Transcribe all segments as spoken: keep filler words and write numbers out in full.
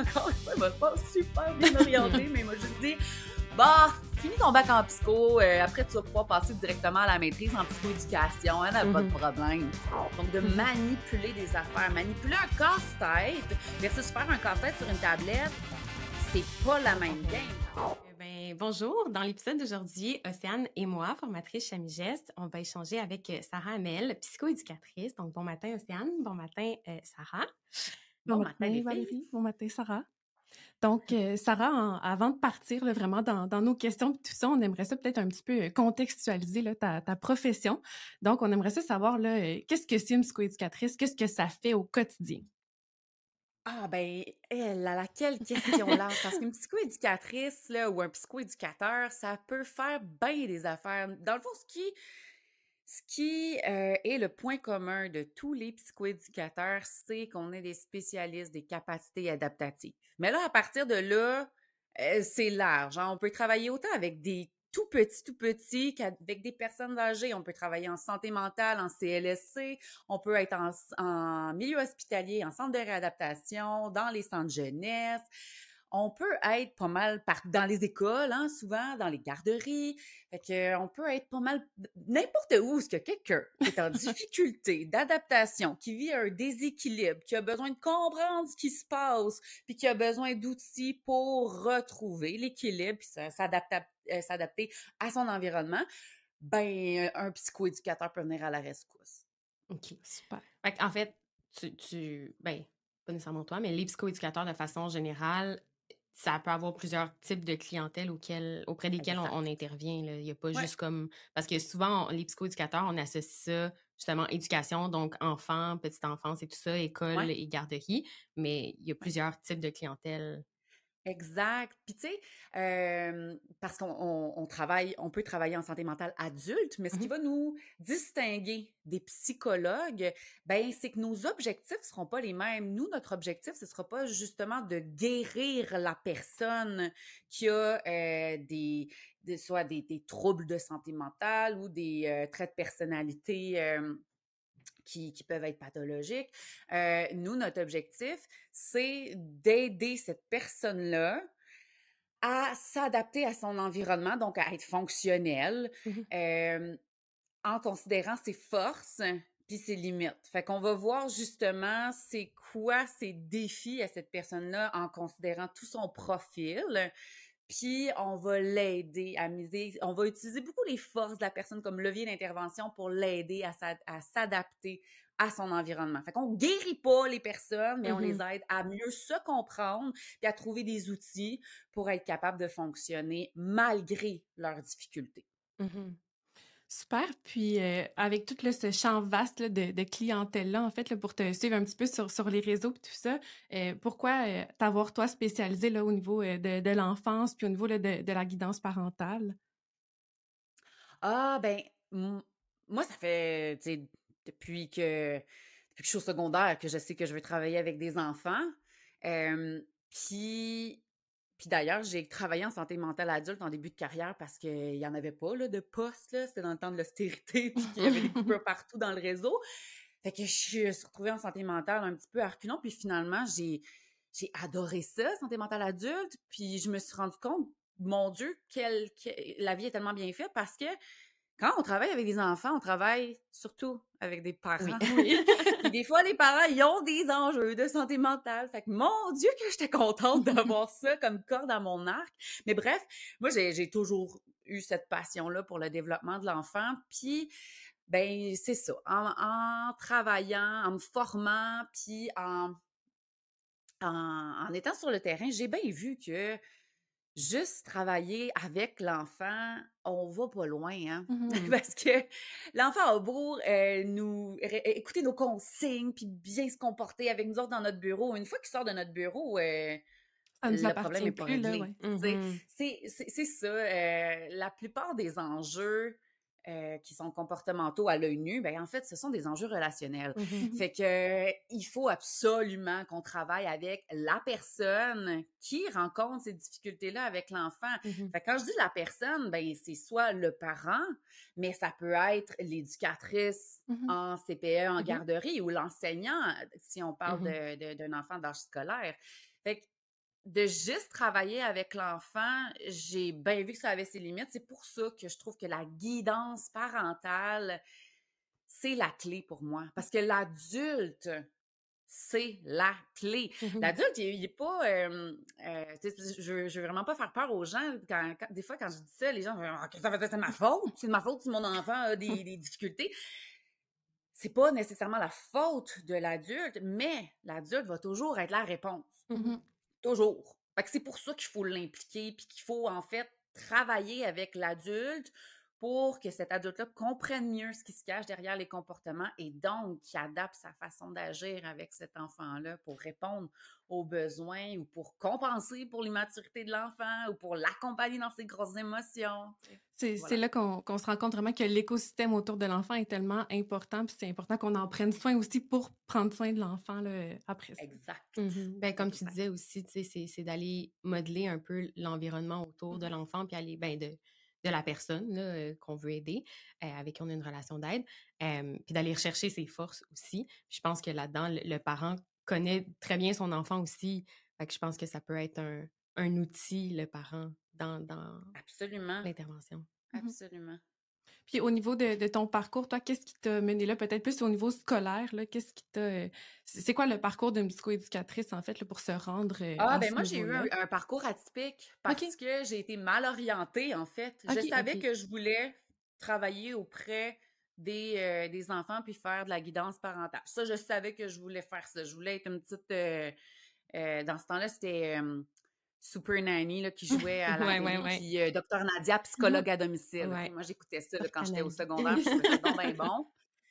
encore une fois, elle m'a pas super bien orientée, mais elle m'a juste dit bah, finis ton bac en psycho, euh, après tu vas pouvoir passer directement à la maîtrise en psychoéducation, elle n'a pas de Mhm. problème. Donc, de Mhm. manipuler des affaires, manipuler un casse-tête versus faire un casse-tête sur une tablette, c'est pas la même game. Eh ben, bonjour, dans l'épisode d'aujourd'hui, Océane et moi, formatrice Chamigest, on va échanger avec euh, Sarah Hamel, psychoéducatrice. Donc, bon matin Océane, bon matin euh, Sarah. Bon Bon matin, matin les filles. Valérie, bon matin Sarah. Donc, euh, Sarah, en- avant de partir là, vraiment dans, dans nos questions et tout ça, on aimerait ça peut-être un petit peu euh, contextualiser là, ta, ta profession. Donc, on aimerait ça savoir là, euh, qu'est-ce que c'est une psychoéducatrice, qu'est-ce que ça fait au quotidien? Ah ben, elle, à laquelle question large? Parce qu'une psychoéducatrice là, ou un psychoéducateur, ça peut faire bien des affaires. Dans le fond, ce qui, ce qui euh, est le point commun de tous les psychoéducateurs, c'est qu'on est des spécialistes des capacités adaptatives. Mais là, à partir de là, euh, c'est large, hein. On peut travailler autant avec des tout petits, tout petits qu'avec des personnes âgées. On peut travailler en santé mentale, en C L S C. On peut être en, en milieu hospitalier, en centre de réadaptation, dans les centres jeunesse. On peut être pas mal par, dans les écoles, hein, souvent, dans les garderies. Fait que, euh, on peut être pas mal n'importe où, ce que quelqu'un qui est en difficulté d'adaptation, qui vit un déséquilibre, qui a besoin de comprendre ce qui se passe, puis qui a besoin d'outils pour retrouver l'équilibre, puis s'adapter, euh, s'adapter à son environnement, ben, un psychoéducateur peut venir à la rescousse. OK. Super. Fait en fait, tu, tu, ben, pas nécessairement toi, mais les psychoéducateurs de façon générale, ça peut avoir plusieurs types de clientèle auxquels, auprès desquels on, Exact. on intervient. Là. Il n'y a pas Ouais. juste comme... Parce que souvent, on- les psychoéducateurs, on associe ça justement éducation, donc enfants, petite enfance et tout ça, école Ouais. et garderie, mais il y a plusieurs types de clientèle. Exact. Puis tu sais, euh, parce qu'on on, on travaille, on peut travailler en santé mentale adulte, mais ce qui Mhm. va nous distinguer des psychologues, ben c'est que nos objectifs seront pas les mêmes. Nous, notre objectif, ce sera pas justement de guérir la personne qui a euh, des, des- soit des, des troubles de santé mentale ou des euh, traits de personnalité. euh, qui, qui peuvent être pathologiques. Euh, nous, notre objectif, c'est d'aider cette personne-là à s'adapter à son environnement, donc à être fonctionnelle, Mhm. euh, en considérant ses forces puis ses limites. Fait qu'on va voir justement c'est quoi ses défis à cette personne-là en considérant tout son profil. Puis on va l'aider à miser, on va utiliser beaucoup les forces de la personne comme levier d'intervention pour l'aider à, s'ad- à s'adapter à son environnement. Fait qu'on guérit pas les personnes, mais on les Mhm. aide à mieux se comprendre puis à trouver des outils pour être capable de fonctionner malgré leurs difficultés. Mhm. Super. Puis, euh, avec tout là, ce champ vaste là, de, de clientèle-là, en fait, là, pour te suivre un petit peu sur, sur les réseaux et tout ça, euh, pourquoi euh, t'avoir, toi, spécialisé là, au niveau euh, de, de l'enfance puis au niveau là, de, de la guidance parentale? Ah, ben, m- moi, ça fait, tu sais, depuis que, depuis que je suis au secondaire que je sais que je veux travailler avec des enfants. Euh, puis, puis d'ailleurs, j'ai travaillé en santé mentale adulte en début de carrière parce qu'il n'y en avait pas là, de poste, là. C'était dans le temps de l'austérité, puis qu'il y avait des coupures partout dans le réseau. Fait que je suis retrouvée en santé mentale un petit peu à reculons, puis finalement, j'ai, j'ai adoré ça, santé mentale adulte, puis je me suis rendu compte, mon Dieu, quelle, que- la vie est tellement bien faite parce que quand on travaille avec des enfants, on travaille surtout avec des Oui. parents. Oui. Puis des fois, les parents, ils ont des enjeux de santé mentale. Fait que mon Dieu que j'étais contente d'avoir ça comme corde à mon arc. Mais bref, moi, j'ai, j'ai toujours eu cette passion-là pour le développement de l'enfant. Puis, ben, c'est ça. En, en travaillant, en me formant, puis en, en, en étant sur le terrain, j'ai bien vu que juste travailler avec l'enfant, on va pas loin, hein? Mhm. Parce que l'enfant a beau euh, nous ré- écouter nos consignes puis bien se comporter avec nous autres dans notre bureau. Une fois qu'il sort de notre bureau, euh, Ça nous le problème appartient n'est pas plus, là, réglé. ouais. Tu sais, Mhm. c'est, c'est, c'est ça. euh, la plupart des enjeux euh, qui sont comportementaux à l'œil nu, ben en fait, ce sont des enjeux relationnels. Mhm. Mhm. Fait que euh, il faut absolument qu'on travaille avec la personne qui rencontre ces difficultés-là avec l'enfant. Mhm. Fait que quand je dis la personne, ben c'est soit le parent, mais ça peut être l'éducatrice Mhm. en C P E, en Mhm. garderie ou l'enseignant, si on parle Mhm. de, de- d'un enfant d'âge scolaire. Fait que de juste travailler avec l'enfant, j'ai bien vu que ça avait ses limites. C'est pour ça que je trouve que la guidance parentale, c'est la clé pour moi. Parce que l'adulte, c'est la clé. Mhm. L'adulte, il n'est pas... euh, euh, tu sais, je, veux- je veux vraiment pas faire peur aux gens. Quand, quand- des fois, quand je dis ça, les gens vont dire ah, qu'est-ce que ça fait? C'est de ma faute. C'est de ma faute si mon enfant a des, des difficultés. C'est pas nécessairement la faute de l'adulte, mais l'adulte va toujours être la réponse. Mhm. Toujours. Fait que c'est pour ça qu'il faut l'impliquer, puis qu'il faut, en fait, travailler avec l'adulte pour que cet adulte-là comprenne mieux ce qui se cache derrière les comportements et donc qu'il adapte sa façon d'agir avec cet enfant-là pour répondre aux besoins ou pour compenser pour l'immaturité de l'enfant ou pour l'accompagner dans ses grosses émotions. C'est Voilà. c'est là qu'on qu'on se rend compte vraiment que l'écosystème autour de l'enfant est tellement important, puis c'est important qu'on en prenne soin aussi pour prendre soin de l'enfant là, après ça. Exact. Mhm. Ben, comme tu Exact. disais aussi, tu sais, c'est, c'est d'aller modeler un peu l'environnement autour de l'enfant, puis aller, ben, de, de la personne là, euh, qu'on veut aider, euh, avec qui on a une relation d'aide, euh, puis d'aller rechercher ses forces aussi. Puis je pense que là-dedans, le, le parent connaît très bien son enfant aussi. Fait que je pense que ça peut être un, un outil, le parent, dans, dans Absolument. l'intervention. Mhm. Absolument. Puis au niveau de, de ton parcours, toi, qu'est-ce qui t'a mené là? Peut-être plus au niveau scolaire, là, qu'est-ce qui t'a... euh, c'est c'est quoi le parcours d'une psychoéducatrice, en fait, là, pour se rendre euh, Ah, à ben ce moi, j'ai eu un, niveau-là? un parcours atypique OK, parce que j'ai été mal orientée, en fait. Je OK. savais OK. que je voulais travailler auprès des, euh, des enfants puis faire de la guidance parentale. Ça, je savais que je voulais faire ça. Je voulais être une petite... euh, euh, dans ce temps-là, c'était euh, Super Nanny là, qui jouait à la Ouais, ouais, télé, ouais. puis euh, Docteur Nadia, Mhm. psychologue à domicile. OK? Ouais. Moi, j'écoutais ça là, Porte quand j'étais au Canali. secondaire, puis je trouvais ça donc bien bon.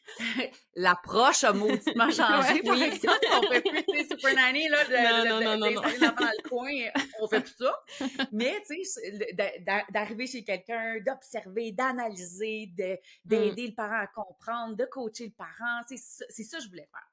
L'approche a mauditement changé, Ouais. par Oui. exemple. On fait plus, tu sais, Super Nanny, là, de, Non, de, non, non, de- non, non. d'installer l'enfant dans le coin, on fait plus ça. Mais, tu sais, le- d'a- d'a- d'arriver chez quelqu'un, d'observer, d'analyser, de- Mm. d'aider le parent à comprendre, de coacher le parent, c'est ça, c'est ça que je voulais faire.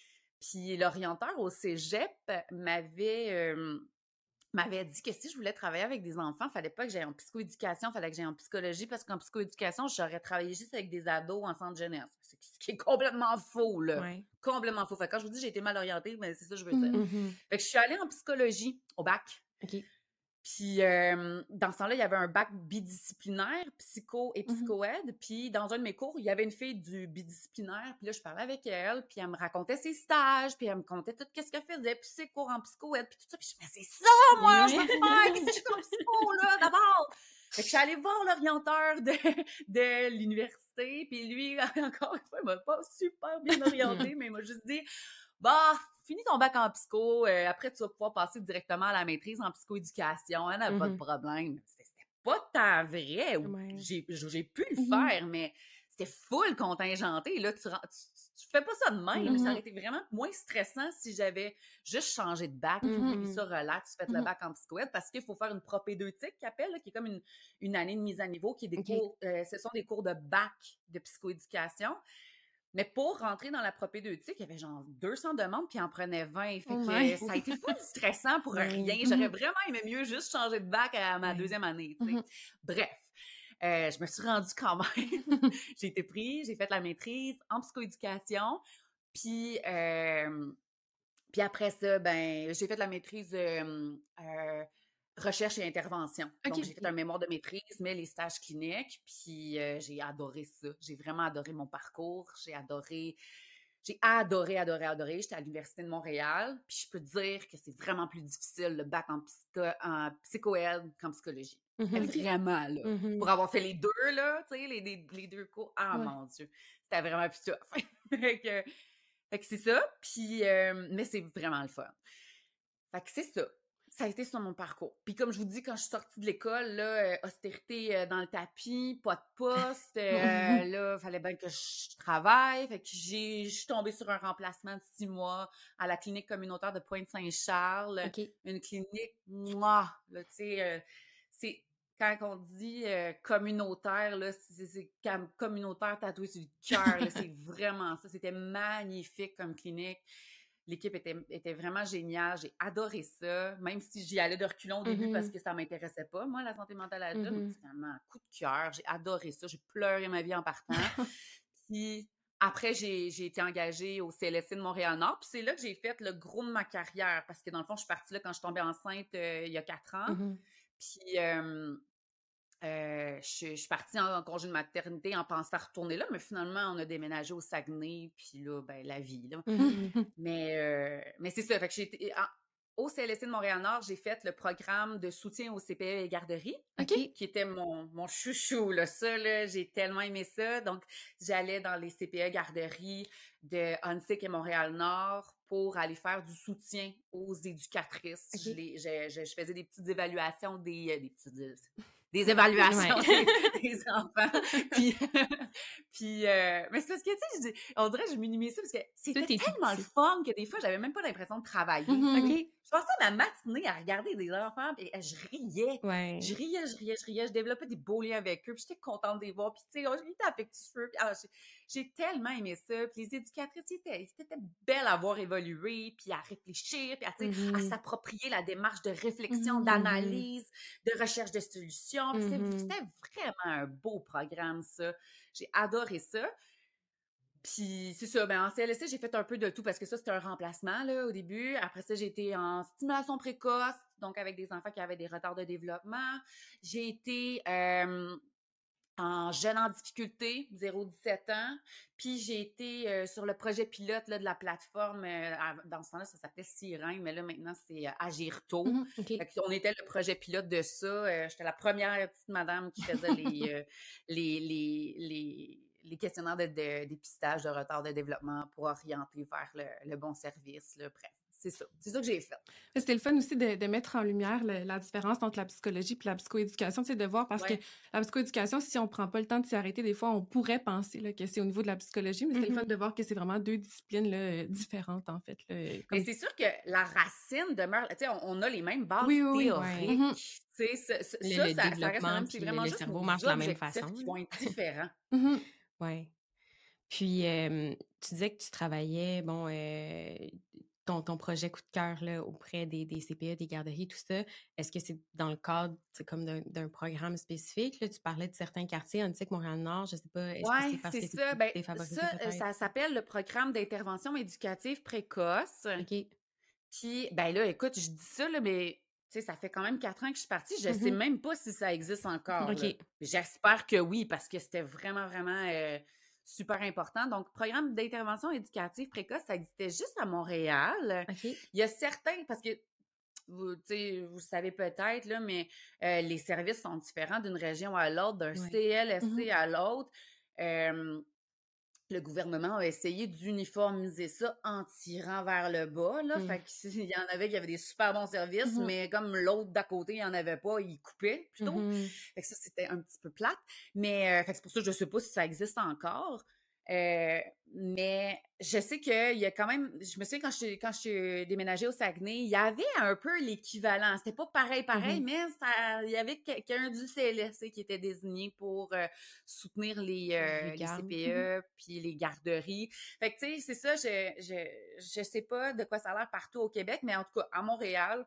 Puis l'orienteur au cégep m'avait... euh, m'avait dit que si je voulais travailler avec des enfants, il fallait pas que j'aille en psychoéducation, il fallait que j'aille en psychologie, parce qu'en psychoéducation, j'aurais travaillé juste avec des ados en centre jeunesse. C'est ce qui est complètement faux, là. Ouais. Complètement faux. Fait que quand je vous dis que j'ai été mal orientée, mais c'est ça que je veux dire. Mhm. Mhm. Fait que je suis allée en psychologie au bac. OK. Puis, euh, dans ce temps-là, il y avait un bac bidisciplinaire, psycho et Mhm. psychoède. Puis, dans un de mes cours, il y avait une fille du bidisciplinaire. Puis là, je parlais avec elle, puis elle me racontait ses stages, puis elle me contait tout ce qu'elle faisait, puis ses cours en psychoède, puis tout ça. Puis je me disais, c'est ça, moi, je veux faire! Qu'est-ce que je fais en psycho, là, d'abord? Fait que je suis allée voir l'orienteur de, de l'université, puis lui, encore une fois, il m'a pas super bien orienté, mais il m'a juste dit, bah, finis ton bac en psycho, euh, après tu vas pouvoir passer directement à la maîtrise en psychoéducation, elle n'a pas de Mhm. problème. C'était c'était pas tant vrai, ou Ouais. j'ai j'ai pu le Mhm. faire, mais c'était full contingenté. Là, tu, ren- tu, tu fais pas ça de même, mais ça Mhm. aurait été vraiment moins stressant si j'avais juste changé de bac, puis Mhm. pris ça relax, fait le Mhm. bac en psychoède, parce qu'il faut faire une propédeutique, qu'ils appellent, là, qui est comme une, une année de mise à niveau, qui est des OK. cours, euh, ce sont des cours de bac de psychoéducation. Mais pour rentrer dans la propédeutique, il y avait genre deux cents demandes, puis il en prenait vingt. Fait Oh que my. ça a été full stressant pour Ouais. rien. Mhm. J'aurais vraiment aimé mieux juste changer de bac à ma Ouais. deuxième année, tu sais. Mhm. Bref, euh, je me suis rendue quand même. J'ai été prise, j'ai fait la maîtrise en psychoéducation. Puis, euh, puis après ça, ben, j'ai fait la maîtrise euh, euh, recherche et intervention. Donc, OK. j'ai fait un mémoire de maîtrise, mais les stages cliniques. Puis, euh, j'ai adoré ça. J'ai vraiment adoré mon parcours. J'ai adoré, j'ai adoré, adoré, adoré. J'étais à l'Université de Montréal. Puis, je peux te dire que c'est vraiment plus difficile le bac en, psycho, en psychoède qu'en psychologie. Mais Mhm. OK. vraiment, là. Mhm. Pour avoir fait les deux, là, tu sais, les, les, les deux cours. Ah, Ouais. mon Dieu. C'était vraiment plus tough. Fait que, fait que c'est ça. Puis, euh, mais c'est vraiment le fun. Fait que c'est ça. Ça a été sur mon parcours. Puis comme je vous dis, quand je suis sortie de l'école, là, euh, austérité euh, dans le tapis, pas de poste, euh, là, il fallait bien que je travaille. Fait que j'ai, je suis tombée sur un remplacement de six mois à la clinique communautaire de Pointe-Saint-Charles. OK. Une clinique, moi, là, tu sais, euh, c'est... Quand on dit euh, communautaire, là, c'est, c'est cam- communautaire tatoué sur le cœur, là, c'est vraiment ça. C'était magnifique comme clinique. L'équipe était, était vraiment géniale. J'ai adoré ça, même si j'y allais de reculons au début parce Mhm. que ça m'intéressait pas, moi, la santé mentale adulte. Mhm. Finalement, un coup de cœur. J'ai adoré ça. J'ai pleuré ma vie en partant. Puis, après, j'ai j'ai été engagée au C L S C de Montréal-Nord, puis c'est là que j'ai fait le gros de ma carrière parce que dans le fond, je suis partie là quand je suis tombée enceinte, heu, il y a quatre ans. Mhm. Puis, hem, heu, je je suis partie en congé de maternité en pensant retourner là, mais finalement, on a déménagé au Saguenay, puis là, ben, la vie, là. Mhm. Mais, heu, mais c'est ça, fait que j'ai été en au C L S C de Montréal-Nord, j'ai fait le programme de soutien au C P E et garderies, OK. qui était mon mon chouchou, là. Ça, là, j'ai tellement aimé ça. Donc, j'allais dans les C P E garderies de Huntsic et Montréal-Nord pour aller faire du soutien aux éducatrices. Je OK. les je je je faisais des petites évaluations des, heu, des petites, des Ouais. évaluations des des enfants. Puis puis, heu, mais c'est parce que, tu sais, je on dirait que je minimise ça parce que Tout c'était est tout tellement le petit. fun que des fois, j'avais même pas l'impression de travailler. Fait que Mhm. OK. je passais ma matinée à regarder des enfants et je riais. Je Ouais. riais, je riais, je riais. Je développais des beaux liens avec eux. Puis j'étais contente de les voir. Puis, tu sais, oh, ils étaient affectueux. Puis, ah, j'ai, j'ai tellement aimé ça. Puis les éducatrices, ils étaient, ils étaient belles à voir évoluer, puis à réfléchir, puis à, tu sais, à Mhm. s'approprier la démarche de réflexion, Mhm. Mhm. d'analyse, de recherche de solutions. Puis c'est- Mhm. c'était vraiment un beau programme, ça. J'ai adoré ça. Puis c'est ça, ben en C L S C, j'ai fait un peu de tout parce que ça, c'était un remplacement là, au début. Après ça, j'ai été en stimulation précoce, donc avec des enfants qui avaient des retards de développement. J'ai été euh, en jeunes en difficulté, zéro à dix-sept ans. Puis j'ai été euh, sur le projet pilote là, de la plateforme. euh, à- dans ce temps-là, ça s'appelait Sirène, mais là, maintenant, c'est euh, Agirto. Mhm. OK. Fait qu'on était le projet pilote de ça. Euh, j'étais la première petite madame qui faisait les, euh, les, les, les, les questionnaires de, de dépistage de retard de développement pour orienter vers le, le bon service. Là. Bref, c'est ça. C'est ça que j'ai fait. C'était le fun aussi de, de mettre en lumière le- la différence entre la psychologie et la psychoéducation, tu sais, de voir parce que Ouais. la psychoéducation, si on prend pas le temps de s'y arrêter, des fois, on pourrait penser là, que c'est au niveau de la psychologie, mais c'était le fun Mhm. de voir que c'est vraiment deux disciplines là, euh, différentes, en fait. Là, euh, Mais comme... c'est sûr que la racine demeure, tu sais, on, on a les mêmes bases Oui, oui, oui. Ouais. théoriques. Mhm. Tu sais, ça, ça, Le, ça, le ça- ça reste le développement même. C'est puis le, vraiment le juste cerveau nos marchent de la même objectifs façon. qui Là. vont être différents. Mhm. Ouais. Puis, euh, tu disais que tu travaillais, bon, euh, ton, ton projet coup de cœur là, auprès des, des C P E, des garderies, tout ça. Est-ce que c'est dans le cadre, c'est comme d'un, d'un programme spécifique? Là, tu parlais de certains quartiers, Antique, Montréal-Nord, je sais pas, est-ce que c'est Ouais, parce c'est que c'est ça. plus Ben, ça, défavorisé euh, peut-être? ça s'appelle le programme d'intervention éducative précoce. OK. Puis, ben là, écoute, je dis ça, là, mais tu sais, ça fait quand même quatre ans que je suis partie. Je sais Mhm. même pas si ça existe encore, là. OK. J'espère que oui, parce que c'était vraiment, vraiment euh, super important. Donc, programme d'intervention éducative précoce, ça existait juste à Montréal. OK. Il y a certains, parce que vous, tu sais, vous savez peut-être, là, mais euh, les services sont différents d'une région à l'autre, d'un Ouais. Mhm. C L S C à l'autre. Euh, le gouvernement a essayé d'uniformiser ça en tirant vers le bas, là. Mm. Fait qu'il y en avait qui avaient des super bons services, Mhm. mais comme l'autre d'à côté, il n'y en avait pas, il coupait plutôt. Mhm. Fait que ça, c'était un petit peu plate. Mais, euh, fait que c'est pour ça que je ne sais pas si ça existe encore. Euh, mais je sais qu'il y a quand même, je me souviens quand je, suis- quand je suis déménagée au Saguenay, il y avait un peu l'équivalent. C'était pas pareil, pareil, Mhm. mais ça- il y avait quelqu'un du C L S C qui était désigné pour euh, soutenir les, Les euh, les gardes. Mhm. C P E puis les garderies. Fait que, tu sais, c'est ça, je, je, je sais pas de quoi ça a l'air partout au Québec, mais en tout cas, à Montréal,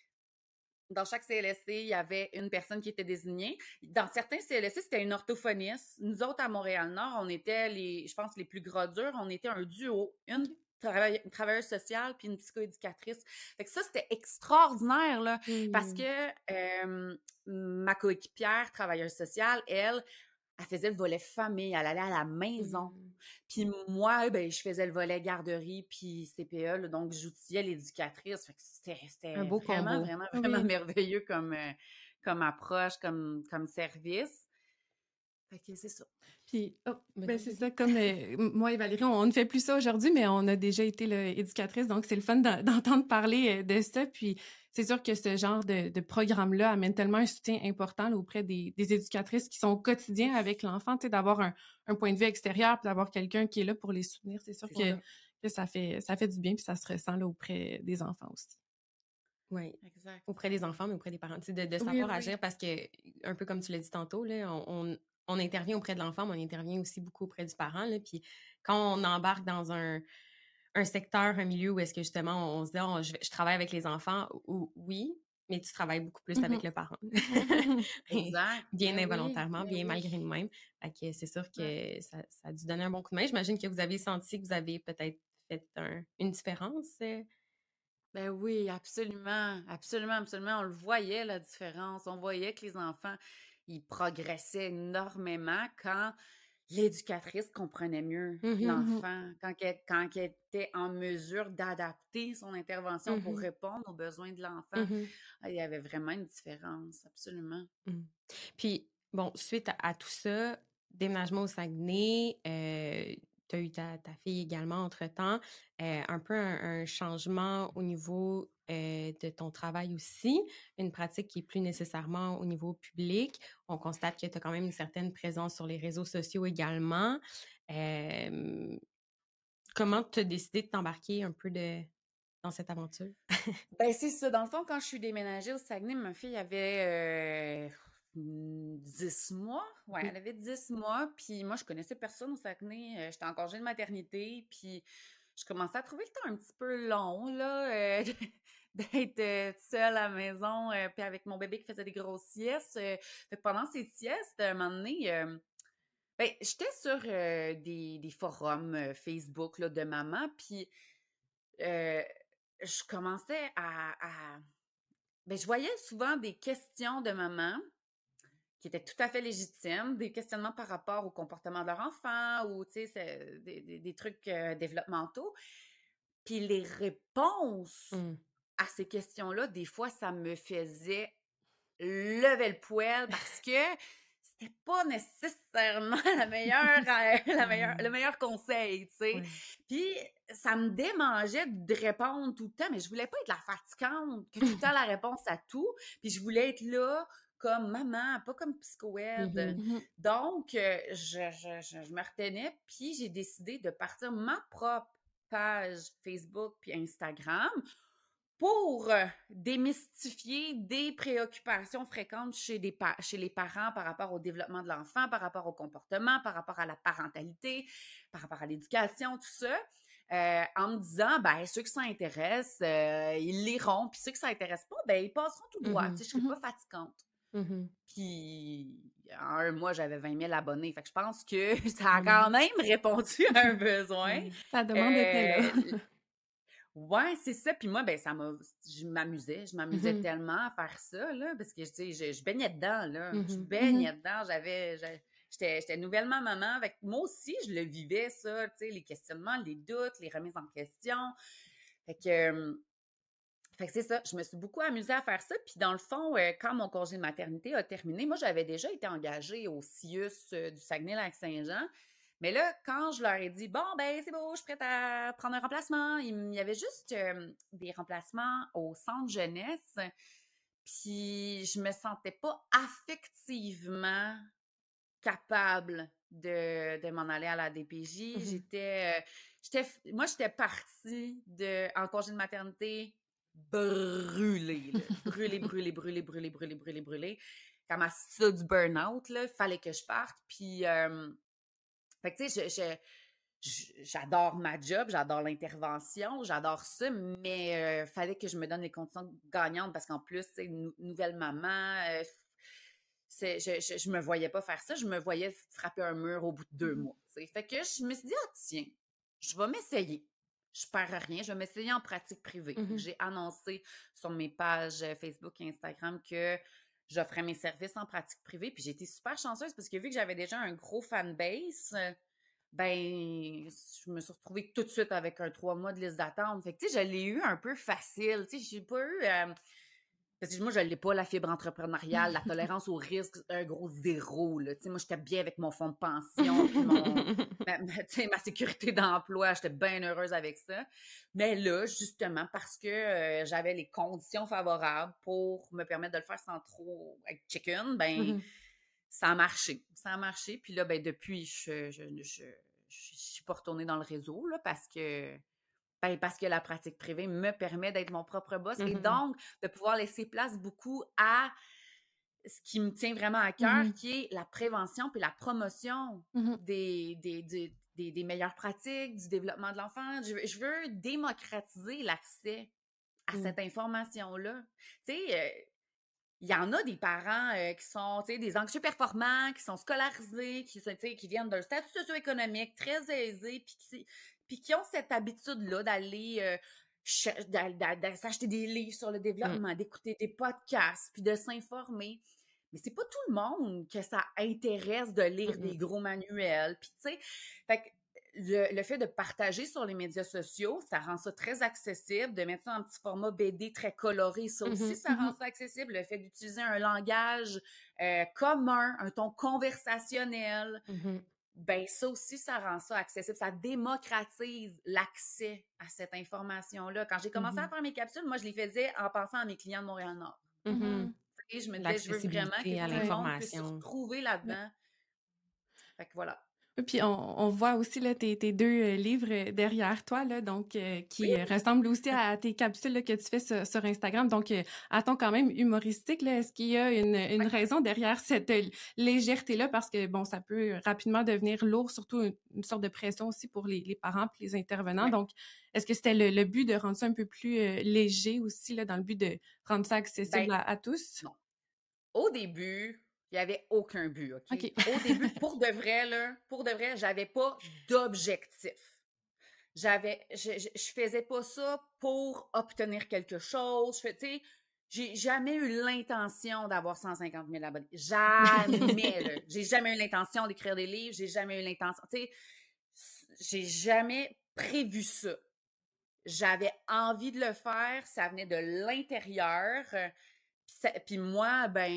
dans chaque C L S C, il y avait une personne qui était désignée. Dans certains C L S C, c'était une orthophoniste. Nous autres, à Montréal-Nord, on était les, je pense, les plus gros durs. On était un duo. Une, OK. travaille- une travailleuse sociale puis une psychoéducatrice. Fait que ça, c'était extraordinaire, là. Parce Mm. que euh, ma coéquipière, travailleuse sociale, elle, elle faisait le volet famille. Elle allait à la maison. Mhm. Puis moi, ben, je faisais le volet garderie puis C P E, là, donc j'outillais l'éducatrice. Fait que c'était, Un c'était beau vraiment, combo. vraiment, vraiment Oui. merveilleux comme, euh, comme approche, comme, comme service. Fait que c'est ça. Puis, oh, ben Vas-y, c'est vas-y. ça, comme euh, m- moi et Valérie, on, on ne fait plus ça aujourd'hui, mais on a déjà été là, éducatrice, donc c'est le fun d'en- d'entendre parler euh, de ça. Puis, c'est sûr que ce genre de, de programme-là amène tellement un soutien important là, auprès des, des éducatrices qui sont au quotidien avec l'enfant, tu sais, d'avoir un, un point de vue extérieur, puis d'avoir quelqu'un qui est là pour les soutenir. C'est sûr C'est que, ça. que ça fait ça fait du bien, puis ça se ressent là, auprès des enfants aussi. Oui. Exact. Auprès des enfants, mais auprès des parents. Tu sais, de, de Oui, savoir oui. agir parce que, un peu comme tu l'as dit tantôt, là, on, on, on intervient auprès de l'enfant, mais on intervient aussi beaucoup auprès du parent. Là, puis quand on embarque dans un, un secteur, un milieu où est-ce que justement on, on se dit, oh, je, vais- je travaille avec les enfants, ou, oui, mais tu travailles beaucoup plus avec Mmh le parent. Exact. Bien Ben oui, involontairement, ben bien oui. malgré nous-mêmes. Fait que c'est sûr Ouais. que ça ça a dû donner un bon coup de main. J'imagine que vous avez senti que vous avez peut-être fait un une différence, heu? Ben oui, absolument, absolument, absolument. On le voyait, la différence. On voyait que les enfants, ils progressaient énormément quand l'éducatrice comprenait mieux Mmh mh. Mmh mh. l'enfant, quand elle, quand elle était en mesure d'adapter son intervention pour Mmh. répondre aux besoins de l'enfant. Mmh. Ah, il y avait vraiment une différence, absolument. Mmh. Puis, bon, suite à à tout ça, déménagement au Saguenay, heu, tu as eu ta ta fille également entre-temps, heu, un peu un un changement au niveau, heu, de ton travail aussi, une pratique qui est plus nécessairement au niveau public. On constate que tu as quand même une certaine présence sur les réseaux sociaux également. Hem, Comment tu as décidé de t'embarquer un peu de dans cette aventure? Ben, c'est ça. Dans le fond, quand je suis déménagée au Saguenay, ma fille avait euh, hmm, dix mois. Ouais, Mmh. elle avait dix mois. Puis moi, je connaissais personne au Saguenay. Euh, j'étais en congé de maternité. Puis je commençais à trouver le temps un petit peu long, là, euh, d'être euh, toute seule à la maison. Euh, puis avec mon bébé qui faisait des grosses siestes. Euh, fait que pendant ces siestes, à un moment donné, euh, ben, j'étais sur euh, des, des forums euh, Facebook là, de maman. Puis euh, je commençais à, à ben, je voyais souvent des questions de maman qui étaient tout à fait légitimes, des questionnements par rapport au comportement de leur enfant ou, tu sais, c'est des, des- des trucs euh, développementaux. Puis les réponses Mmh. à ces questions-là, des fois, ça me faisait lever le poil parce que c'était pas nécessairement la meilleure, euh, la meilleure, le Mmh. meilleur conseil, tu sais. Ouais. Puis ça me démangeait de répondre tout le temps, mais je voulais pas être la fatigante, que tout le temps la réponse à tout. Puis je voulais être là comme maman, pas comme psychoède. Mmh. Mmh mh. Donc, euh, je, je, je, je me retenais, puis j'ai décidé de partir ma propre page Facebook puis Instagram pour euh, démystifier des préoccupations fréquentes chez, des pa- chez les parents par rapport au développement de l'enfant, par rapport au comportement, par rapport à la parentalité, par rapport à l'éducation, tout ça, euh, en me disant, ben, ceux qui s'intéressent, euh, ils liront, puis ceux qui s'intéressent pas, ben, ils passeront tout droit, tu Mmh. sais, je serai pas Mmh fatigante. Mmh. Puis, en un mois, j'avais vingt mille abonnés. Fait que je pense que ça a Quand quand même. même répondu à un besoin. Ouais. La demande était là. Euh, Ouais, c'est ça. Puis moi, ben, ça m'a. Je m'amusais. Je m'amusais Mmh. tellement à faire ça, là, parce que, tu sais, je, je baignais dedans, là. Je Mmh. Mmh baignais dedans. J'avais. j'a- J'étais, j'étais nouvellement maman. Avec moi aussi, je le vivais, ça, tu sais, les questionnements, les doutes, les remises en question. Fait que. euh, Fait que c'est ça, je me suis beaucoup amusée à faire ça. Puis dans le fond, euh, quand mon congé de maternité a terminé, moi, j'avais déjà été engagée au C I U S euh, du Saguenay-Lac-Saint-Jean. Mais là, quand je leur ai dit, bon, ben, c'est beau, je suis prête à prendre un remplacement, il m- il y avait juste euh, des remplacements au centre jeunesse. Puis je me sentais pas affectivement capable de, de m'en aller à la D P J. Mmh. J'étais, euh, j'étais, moi, j'étais partie de, en congé de maternité brûlée, là. Brûlée, brûlée, brûlée, brûlée, brûlée, brûlée, brûlée. Comme à ça du burn-out, là, il fallait que je parte. Puis, euh, fait que, tu sais, je, je- je- j'adore ma job, j'adore l'intervention, j'adore ça, mais euh, fallait que je me donne les conditions gagnantes parce qu'en plus, c'est une nouvelle maman. euh, c'est, je, je, je me voyais pas faire ça, je me voyais frapper un mur au bout de deux Mmh mois. T'sais. Fait que je me suis dit, ah tiens, je vais m'essayer. Je perds rien, je vais m'essayer en pratique privée. Fait que Mmh. j'ai annoncé sur mes pages euh, Facebook et Instagram que j'offrais mes services en pratique privée. Puis j'ai été super chanceuse parce que vu que j'avais déjà un gros fanbase, euh, ben, je me suis retrouvée tout de suite avec un trois mois de liste d'attente. Fait que, tu sais, je l'ai eu un peu facile. Tu sais, j'ai pas eu. euh, parce que moi, je l'ai pas, la fibre entrepreneuriale, la tolérance au risque, un gros zéro, là. Tu sais, moi, j'étais bien avec mon fonds de pension, puis mon, ma, ma- tu sais, ma sécurité d'emploi, j'étais bien heureuse avec ça. Mais là, justement, parce que euh, j'avais les conditions favorables pour me permettre de le faire sans trop être chicken, ben, Mmh. ça a marché. Ça a marché. Puis là, ben, depuis, je, je, je, je, je suis pas retournée dans le réseau, là, parce que ben, parce que la pratique privée me permet d'être mon propre boss et Mmh. donc de pouvoir laisser place beaucoup à ce qui me tient vraiment à Mmh cœur, mh. qui est la prévention puis la promotion Mmh des, des, des, des, des meilleures pratiques, du développement de l'enfant. Je, veux- je veux démocratiser l'accès à Mmh. cette information-là. Tu sais, euh, il y en a des parents euh, qui sont, tu sais, des anxieux performants, qui sont scolarisés, qui, sont, tu sais, qui viennent d'un statut socio-économique très aisé, puis qui, puis qui ont cette habitude-là d'aller euh, ch- d'a- d'a- d'a- s'acheter des livres sur le Mmh. développement, d'écouter des podcasts, puis de s'informer. Mais c'est pas tout le monde que ça intéresse de lire Mmh des mh. gros manuels. Puis, tu sais, fait que le, le fait de partager sur les médias sociaux, ça rend ça très accessible. De mettre ça en petit format B D très coloré, ça Mmh aussi, mh. ça rend Mhm. ça accessible. Le fait d'utiliser un langage euh, commun, un ton conversationnel, Mmh. ben ça aussi, ça rend ça accessible. Ça démocratise l'accès à cette information-là. Quand j'ai commencé à Mmh. faire mes capsules, moi, je les faisais en pensant à mes clients de Montréal-Nord. Mmh. Mhm. Tu sais, je me disais, je veux vraiment que L'accessibilité à tout le Ouais. monde puisse se l'information. retrouver Ouais. là-dedans. Fait que voilà. Oui, puis on, on voit aussi là, tes, tes deux euh, livres euh, derrière toi, là, donc euh, Oui! qui euh, ressemblent aussi à tes capsules là, que tu fais sur, sur Instagram, donc euh, à ton quand même humoristique. Là, est-ce qu'il y a une, une Ouais. raison derrière cette euh, légèreté-là? Parce que bon, ça peut rapidement devenir lourd, surtout une, une sorte de pression aussi pour les, les parents et les intervenants. Ouais. Donc, est-ce que c'était le, le but de rendre ça un peu plus euh, léger aussi, là, dans le but de rendre ça accessible Ben, à, à tous? non. Au début, il n'y avait aucun but, OK? OK. Au début, pour de vrai, là, pour de vrai, j'avais pas d'objectif. J'avais, je, je, je faisais pas ça pour obtenir quelque chose. Je fais, tu sais, j'ai jamais eu l'intention d'avoir cent cinquante mille abonnés. Jamais, là. J'ai jamais eu l'intention d'écrire des livres. J'ai jamais eu l'intention, tu sais, j'ai jamais prévu ça. J'avais envie de le faire. Ça venait de l'intérieur. euh, Puis, ça- puis moi, ben,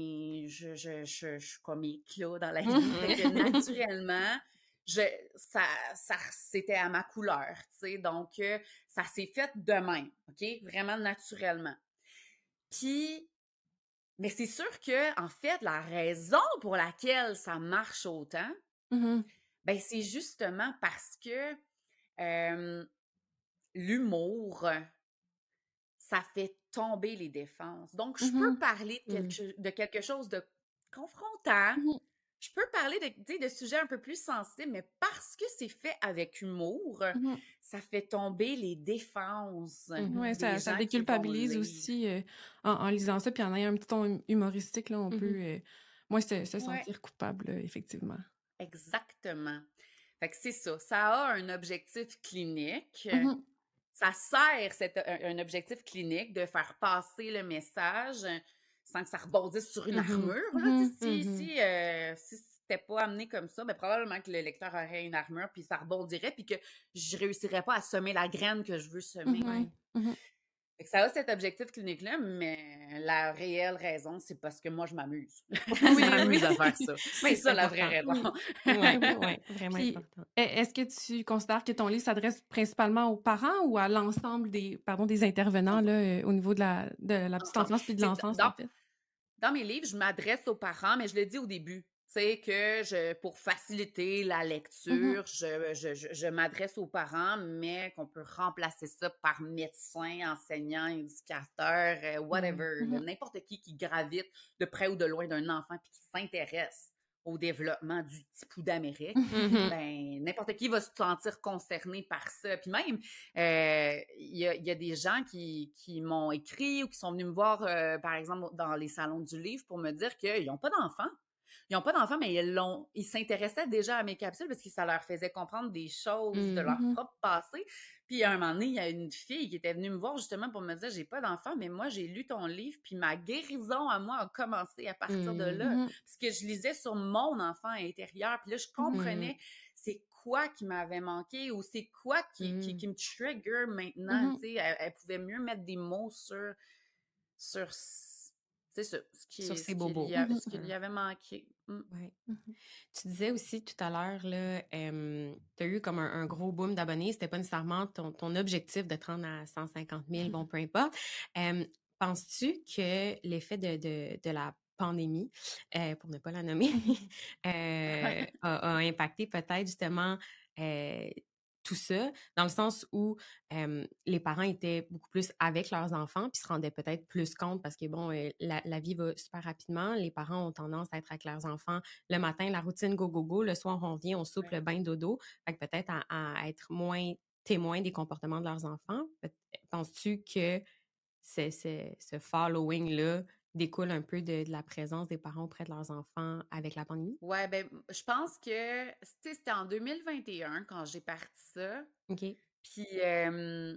je, je, je, je suis comme éclat dans la vie. Fait que naturellement, je, ça, ça, c'était à ma couleur, tu sais. Donc, euh, ça s'est fait de même, OK? Vraiment naturellement. Puis, mais c'est sûr que, en fait, la raison pour laquelle ça marche autant, Mhm. ben, c'est justement parce que euh, l'humour, ça fait tomber les défenses. Donc, je peux Mhm. parler de Mmh. quelque, de quelque chose de confrontant. Mhm. Je peux parler de, tu sais, de sujets un peu plus sensibles, mais parce que c'est fait avec humour, Mhm. ça fait tomber les défenses Mmh. Ouais, des ça, ça gens qui vont déculpabilise lire. aussi euh, en, en lisant ça, puis en ayant un petit ton hum- humoristique, là, on Mmh peut mh. euh, moins se, se Ouais, sentir coupable, là, effectivement. exactement. Fait que c'est ça. Ça a un objectif clinique. Mhm. Ça sert cet, un, un objectif clinique de faire passer le message euh, sans que ça rebondisse sur une Mmh. armure. Là. Tu sais, Mhm. Si, Mmh. si, euh, si c'était pas amené comme ça, ben, probablement que le lecteur aurait une armure, puis ça rebondirait, puis que je réussirais pas à semer la graine que je veux semer. Mhm. Ouais. Mhm. Fait que ça a cet objectif clinique-là, mais la réelle raison, c'est parce que moi, je m'amuse. Je Oui, m'amuse oui. à faire ça. C'est Oui, c'est ça la vraie important. raison. Oui, Ouais, oui. ouais, vraiment Puis, important. e- est-ce que tu considères que ton livre s'adresse principalement aux parents ou à l'ensemble des, pardon, des intervenants là, euh, au niveau de la, de la petite Ensemble. enfance puis de C'est l'enfance, dans, en fait? Dans mes livres, je m'adresse aux parents, mais je le dis au début. Tu sais, que je, pour faciliter la Mhm. lecture, je, je, je, je m'adresse aux parents, mais qu'on peut remplacer ça par médecin, enseignant, éducateur, euh, Mmh. whatever. là. Mhm. N'importe qui qui gravite de près ou de loin d'un enfant puis qui s'intéresse au développement du petit bout d'Amérique, Mmh. ben n'importe qui va se sentir concerné par ça. Puis même, euh, il y, a, il y a des gens qui, qui m'ont écrit ou qui sont venus me voir, euh, par exemple, dans les salons du livre pour me dire qu'ils n'ont pas d'enfants. Ils n'ont pas d'enfants, mais ils l'ont. Ils s'intéressaient déjà à mes capsules parce que ça leur faisait comprendre des choses de Mmh. leur Mhm. propre passé. Puis à un moment donné, il y a une fille qui était venue me voir justement pour me dire j'ai pas d'enfant, mais moi j'ai lu ton livre, puis ma guérison à moi a commencé à partir de là. Mmh. Mhm. Parce que je lisais sur mon enfant intérieur, puis là, je Mhm. Mmh. comprenais c'est quoi qui m'avait manqué ou c'est quoi qui, qui, Mmh. qui me trigger maintenant. Mhm. Tu sais, elle, elle pouvait mieux mettre des mots sur, sur c- tu sais, ce, ce Sur qui, ses ce qui bobos. lui, a- Mhm. ce qui lui Ouais. avait manqué. Mm. Ouais. Mhm. Tu disais aussi tout à l'heure, là, hem, tu as eu comme un un gros boom d'abonnés. C'était pas nécessairement ton ton objectif de te rendre à cent cinquante mille, bon, peu importe. Hem, penses-tu que l'effet de de de la pandémie, heu, pour ne pas la nommer, Mhm. heu, a a impacté peut-être justement, heu, tout ça? Dans le sens où, hem, les parents étaient beaucoup plus avec leurs enfants puis se rendaient peut-être plus compte parce que bon, heu, la la vie va super rapidement. Les parents ont tendance à être avec leurs enfants le matin, la routine go, go, go. Le soir, on revient, on soupe, Ouais. le bain dodo. Fait que peut-être à, à être moins témoin des comportements de leurs enfants. Peut- Penses-tu que c'est c'est ce following-là découle un peu de de la présence des parents auprès de leurs enfants avec la pandémie? Ouais, ben, m je pense que, tu sais, c'était en deux mille vingt et un quand j'ai parti ça, OK. puis, hem,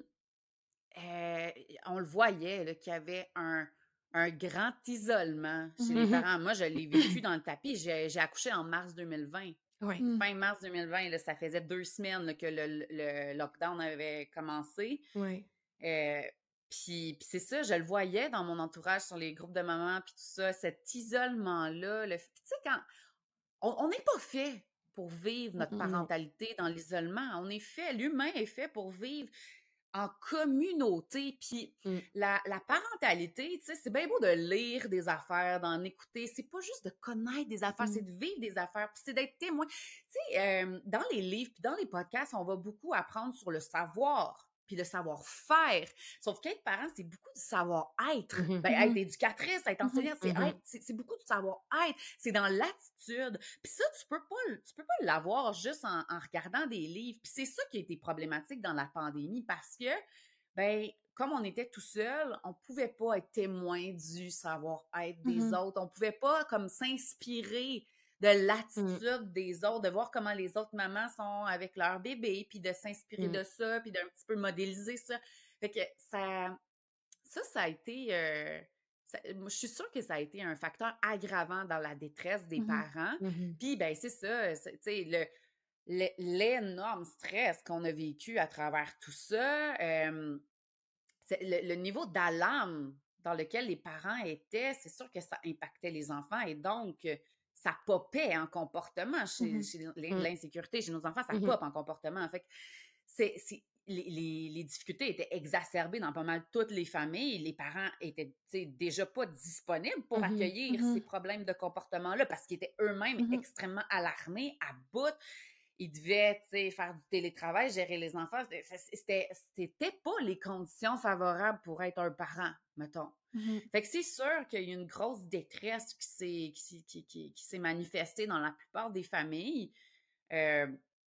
heu, on le voyait là, qu'il y avait un un grand isolement chez les Mhm. Mmh parents. Moi, je l'ai vécu dans le tapis. J'ai j'ai accouché en mars deux mille vingt. Ouais. Mm. Fin mars deux mille vingt, là, ça faisait deux semaines là, que le le lockdown avait commencé. Ouais. Heu, puis puis c'est ça, je le voyais dans mon entourage sur les groupes de mamans puis tout ça, cet isolement-là, le f tu sais quand on on n'est pas fait pour vivre notre Mm-mm. Non. parentalité dans l'isolement. On est fait l'humain est fait pour vivre en communauté. Puis Mmh. la la parentalité, tu sais, c'est bien beau de lire des affaires, d'en écouter. C'est pas juste de connaître des affaires, c'est Mm. de vivre des affaires, puis c'est d'être témoin. Tu sais, hem, dans les livres puis dans les podcasts, on va beaucoup apprendre sur le savoir puis le savoir-faire. Sauf qu'être parent, c'est beaucoup du savoir-être. Mmh mh. Ben, être Mhm. éducatrice, être Mhm. enseignante, c'est Mmh être, c'est c'est beaucoup du savoir-être. C'est dans l'attitude. Puis ça, tu peux pas, le- tu peux pas l'avoir juste en, en regardant des livres. Puis c'est ça qui a été problématique dans la pandémie parce que, ben, comme on était tout seul, on pouvait pas être témoin du savoir-être des Mhm. autres. On pouvait pas comme s'inspirer de Mmh. l'attitude des autres, de voir comment les autres mamans sont avec leur bébé, puis de s'inspirer Mmh. de ça, puis d'un petit peu modéliser ça. Fait que ça, ça, ça a été, euh, ça- moi, je suis sûre que ça a été un facteur aggravant dans la détresse des Mhm. parents. Mmh. Puis, ben, c'est ça, c'est- tu sais, le, le- l'énorme stress qu'on a vécu à travers tout ça, euh, c'est le, le niveau d'alarme dans lequel les parents étaient, c'est sûr que ça impactait les enfants et donc euh, ça popait en comportement chez, Mhm. chez l'in- Mmh. l'insécurité chez nos enfants, ça Mmh. pop en comportement. Fait que c'est, c'est- les, les- les difficultés étaient exacerbées dans pas mal toutes les familles. Les parents étaient tu sais, déjà pas disponibles pour Mmh. accueillir ces Mhm. problèmes de comportement-là parce qu'ils étaient eux-mêmes Mhm. extrêmement alarmés, à bout. Ils devaient, tu sais, faire du télétravail, gérer les enfants. C'était, c'était, c'était pas les conditions favorables pour être un parent, mettons. Mhm. Fait que c'est sûr qu'il y a une grosse détresse qui s'est, qui, s'est- qui, qui- qui s'est manifestée dans la plupart des familles, euh,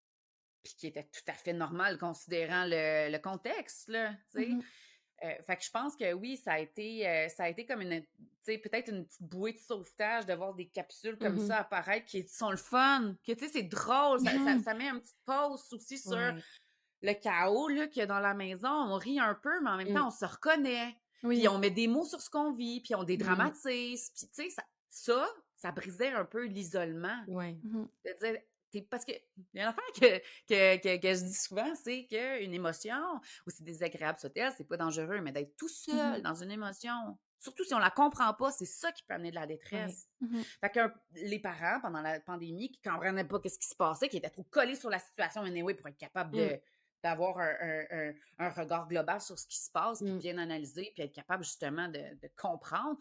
puis qui était tout à fait normal considérant le, le contexte, là, tu sais. Mhm. Euh, fait que je pense que oui, ça a été, euh, ça a été comme une, tu sais, peut-être une petite bouée de sauvetage de voir des capsules comme Mmh. ça apparaître qui sont le fun, que tu sais, c'est drôle, ça, ça, Mhm. ça met une petite pause aussi sur Ouais. le chaos là, qu'il y a dans la maison. On rit un peu, mais en même Mmh. temps, on se reconnaît. Puis Oui. on met des mots sur ce qu'on vit, puis on Mmh. dédramatise. Puis tu sais, ça, ça, ça brisait un peu l'isolement. Ouais. Mhm. De dire, t'es- parce que il y a une affaire que, que, que, que je dis souvent, c'est qu'une émotion, aussi désagréable soit-elle, c'est pas dangereux, mais d'être tout Mhm. seul dans une émotion, surtout si on la comprend pas, c'est ça qui peut amener de la Ouais. détresse. Mhm. Fait que les parents, pendant la pandémie, qui comprenaient pas ce qui se passait, qui étaient trop collés sur la situation anyway pour être capables Mmh. de d'avoir un, un, un, un regard global sur ce qui se passe, puis de Mmh. bien analyser, puis être capable justement de, de comprendre,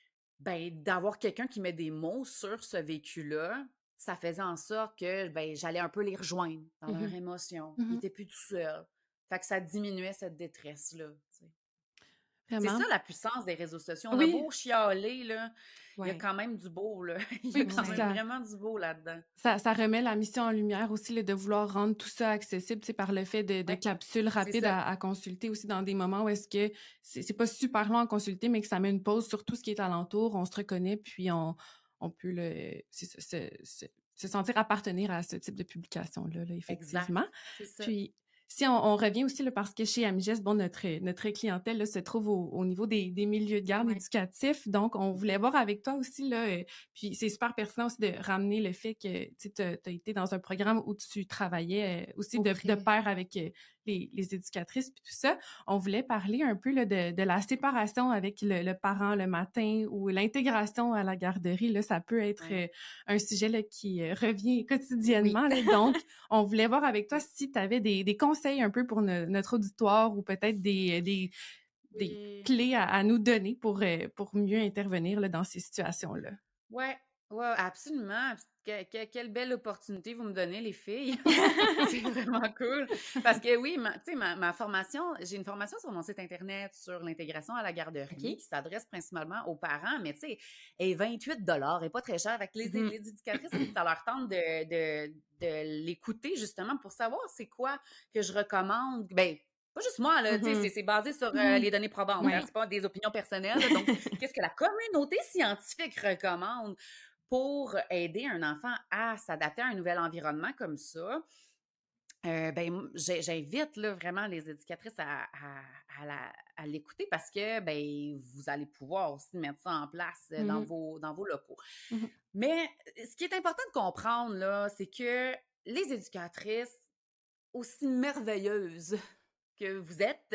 ben, d'avoir quelqu'un qui met des mots sur ce vécu-là, ça faisait en sorte que, ben, j'allais un peu les rejoindre dans Mmh leur mh. émotion. Ils Mhm. étaient plus tout seuls. Fait que ça diminuait cette détresse-là, tu sais. C'est ça Vraiment. la puissance des réseaux sociaux. On a Oui. beau chialer, là, il y a Ouais. quand même du beau, là. Il y a Oui, puis quand Ouais. même ça, vraiment du beau là-dedans. ça, ça remet la mission en lumière aussi, là, de vouloir rendre tout ça accessible, tu sais, par le fait de, de Ouais, capsules c'est rapides ça. à, à consulter aussi dans des moments où est-ce que c'est c'est pas super long à consulter, mais que ça met une pause sur tout ce qui est alentour, on se reconnaît, puis on, on peut le, c'est ça, se, se, se sentir appartenir à ce type de publication-là, là, Exact. effectivement. C'est ça. Puis, si on, on revient aussi, là, parce que chez Amigest, bon, notre, notre clientèle là, se trouve au, au niveau des, des milieux de garde Ouais. éducatifs. Donc, on voulait voir avec toi aussi, là, euh, puis c'est super pertinent aussi de ramener le fait que tu as été dans un programme où tu travaillais euh, aussi de, de Auprès. pair avec euh, les, les éducatrices puis tout ça. On voulait parler un peu là, de, de la séparation avec le, le parent le matin ou l'intégration à la garderie. Là, ça peut être Ouais. euh, un sujet là, qui euh, revient Oui. quotidiennement. Là. Donc, on voulait voir avec toi si tu avais des, des conseils un peu pour ne- notre auditoire ou peut-être des, des, des Oui. clés à, à nous donner pour, euh, pour mieux intervenir là, dans ces situations-là. Ouais, ouais, absolument. Que- que- quelle belle opportunité vous me donnez, les filles. C'est vraiment cool. Parce que oui, ma, tu sais, ma, ma formation, j'ai une formation sur mon site Internet sur l'intégration à la garderie OK. qui s'adresse principalement aux parents, mais tu sais, elle est vingt-huit dollars, elle est pas très chère. Avec les, Mmh. les éducatrices, ça leur tente de, de, de l'écouter justement pour savoir c'est quoi que je recommande. Ben, pas juste moi, là, tu sais, c'est Mhm. c'est basé sur euh, Mhm. les données probantes, hein, Ouais. c'est pas des opinions personnelles. là. Donc, qu'est-ce que la communauté scientifique recommande pour aider un enfant à s'adapter à un nouvel environnement comme ça? Euh, ben, m- j'ai- j'invite là, vraiment les éducatrices à, à, à la- à l'écouter parce que ben, vous allez pouvoir aussi mettre ça en place euh, dans Mhm. vos, dans vos locaux. Mhm. Mais euh, ce qui est important de comprendre, là, c'est que les éducatrices, aussi merveilleuses que vous êtes,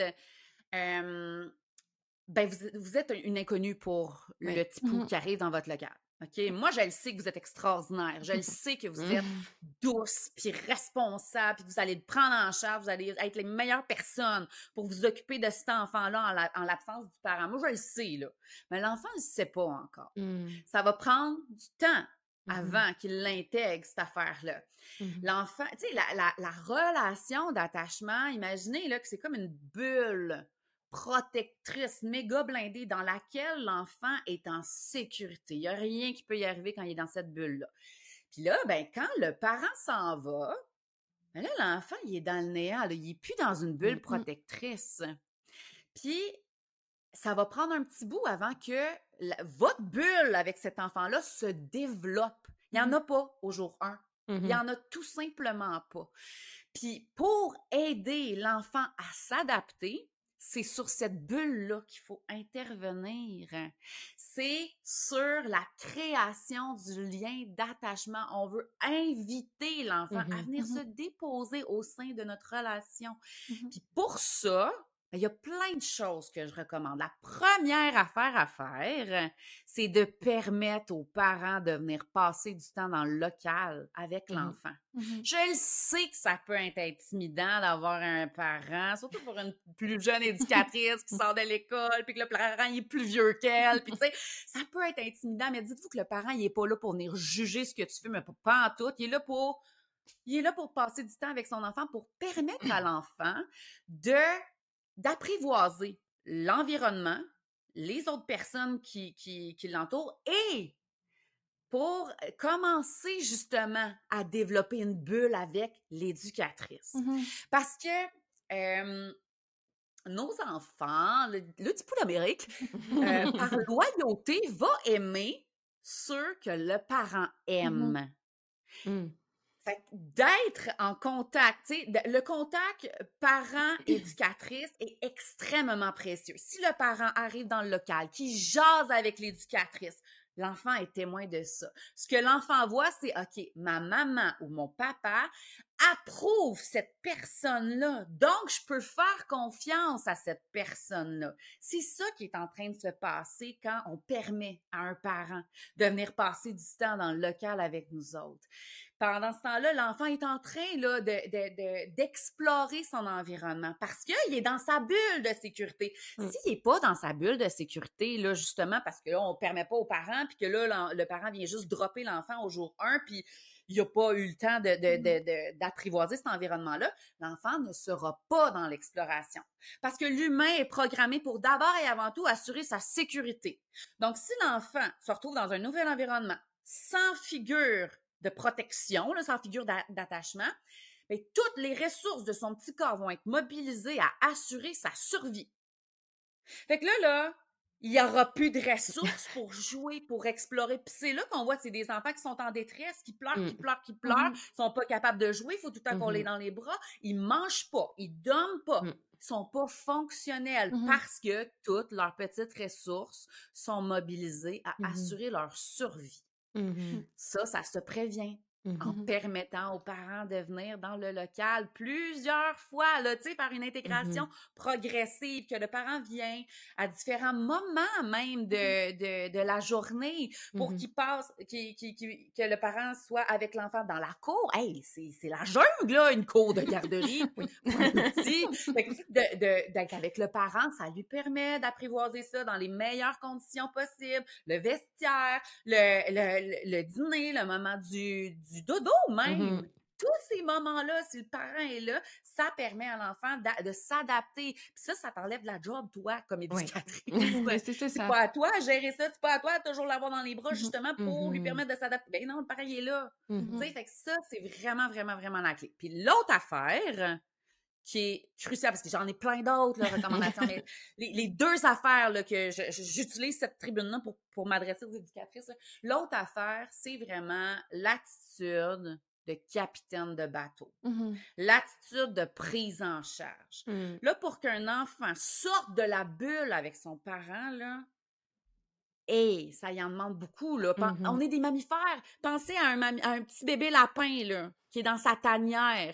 euh, ben, vous, vous êtes une inconnue pour le Oui. petit pouls Mhm. qui arrive dans votre local. OK? Moi, je le sais que vous êtes extraordinaire. Je le sais que vous êtes Mhm. douce, puis responsable, puis que vous allez le prendre en charge, vous allez être les meilleures personnes pour vous occuper de cet enfant-là en la- en l'absence du parent. Moi, je le sais, là. Mais l'enfant ne le sait pas encore. Mhm. Ça va prendre du temps Mhm. avant qu'il l'intègre, cette affaire-là. Mhm. L'enfant, tu sais, la, la, la relation d'attachement, imaginez là, que c'est comme une bulle protectrice, méga blindée, dans laquelle l'enfant est en sécurité. Il n'y a rien qui peut y arriver quand il est dans cette bulle-là. Puis là, ben, quand le parent s'en va, ben là, l'enfant, il est dans le néant, là. Il n'est plus dans une bulle Mhm. protectrice. Puis, ça va prendre un petit bout avant que la- votre bulle avec cet enfant-là se développe. Il n'y en Mhm. a pas au jour un. Il n'y Mhm. en a tout simplement pas. Puis pour aider l'enfant à s'adapter, c'est sur cette bulle-là qu'il faut intervenir. C'est sur la création du lien d'attachement. On veut inviter l'enfant à Mhm. venir se Mhm. déposer au sein de notre relation. Mhm. Puis pour ça, ben, il y a plein de choses que je recommande. La première affaire à faire, c'est de permettre aux parents de venir passer du temps dans le local avec Mhm. l'enfant. Mhm. Je le sais que ça peut être intimidant d'avoir un parent, surtout pour une plus jeune éducatrice qui sort de l'école, puis que le parent il est plus vieux qu'elle, puis tu sais, ça peut être intimidant, mais dites-vous que le parent, il est pas là pour venir juger ce que tu fais, mais pas, pas en tout. Il est là pour, il est là pour passer du temps avec son enfant, pour permettre à l'enfant de, d'apprivoiser l'environnement, les autres personnes qui, qui, qui l'entourent et pour commencer justement à développer une bulle avec l'éducatrice. Mhm. Parce que euh, nos enfants, le, le petit pouls d'Amérique, euh, par loyauté, va aimer ceux que le parent Mhm. aime. Mhm. Fait que d'être en contact, tu sais, de- le contact parent-éducatrice est extrêmement précieux. Si le parent arrive dans le local, qui jase avec l'éducatrice, l'enfant est témoin de ça. Ce que l'enfant voit, c'est, OK, ma maman ou mon papa approuve cette personne-là. Donc, je peux faire confiance à cette personne-là. C'est ça qui est en train de se passer quand on permet à un parent de venir passer du temps dans le local avec nous autres. Pendant ce temps-là, l'enfant est en train là, de, de, de, d'explorer son environnement parce qu'il est dans sa bulle de sécurité. Mhm. S'il n'est pas dans sa bulle de sécurité, là, justement, parce que là, on ne permet pas aux parents, puis que là, l'en- le parent vient juste dropper l'enfant au jour un, puis il n'a pas eu le temps de, de, Mhm. de, de- d'apprivoiser cet environnement-là, l'enfant ne sera pas dans l'exploration. Parce que l'humain est programmé pour d'abord et avant tout assurer sa sécurité. Donc, si l'enfant se retrouve dans un nouvel environnement, sans figure de protection, là, sans figure d'a- d'attachement, bien, toutes les ressources de son petit corps vont être mobilisées à assurer sa survie. Fait que là, là, il n'y aura plus de ressources pour jouer, pour explorer. Puis c'est là qu'on voit, c'est des enfants qui sont en détresse, qui pleurent, qui Mhm. pleurent, qui pleurent, Mhm. qui sont pas capables de jouer, il faut tout le temps qu'on les Mhm. dans les bras. Ils mangent pas, ils dorment pas, Mhm. ils sont pas fonctionnels Mhm. parce que toutes leurs petites ressources sont mobilisées à Mhm. assurer leur survie. Mhm. Ça, ça se prévient en Mhm. Mhm. permettant aux parents de venir dans le local plusieurs fois, là, tu sais, faire une intégration Mhm. progressive, que le parent vient à différents moments même de, de, de la journée pour Mhm. qu'il passe, qu'il, qu'il- qu'il- que le parent soit avec l'enfant dans la cour. Hey, c'est, c'est la jungle, là, une cour de garderie Oui. pour un tout petit. Fait que de, de, d'être avec le parent, ça lui permet d'apprivoiser ça dans les meilleures conditions possibles. Le vestiaire, le, le, le, le dîner, le moment du, du dodo même. Mhm. Tous ces moments-là, si le parent est là, ça permet à l'enfant d'a- de s'adapter. Puis ça, ça t'enlève de la job, toi, comme Oui. éducatrice. Mais c'est ça, C'est ça. pas à toi à gérer ça, c'est pas à toi de toujours l'avoir dans les bras, Mhm. justement, pour lui Mhm. permettre de s'adapter. Ben non, le parent, il est là. Tu Mhm. sais, fait que ça, c'est vraiment, vraiment, vraiment la clé. Puis l'autre affaire qui est crucial, parce que j'en ai plein d'autres, là, recommandations, mais les, les deux affaires là, que je- je- j'utilise cette tribune-là pour, pour m'adresser aux éducatrices, là. L'autre affaire, c'est vraiment l'attitude de capitaine de bateau, Mhm. l'attitude de prise en charge. Mm. Là, pour qu'un enfant sorte de la bulle avec son parent, là, hey, ça y en demande beaucoup, là. Pen- Mhm. On est des mammifères. Pensez à un, mami- à un petit bébé lapin, là, qui est dans sa tanière.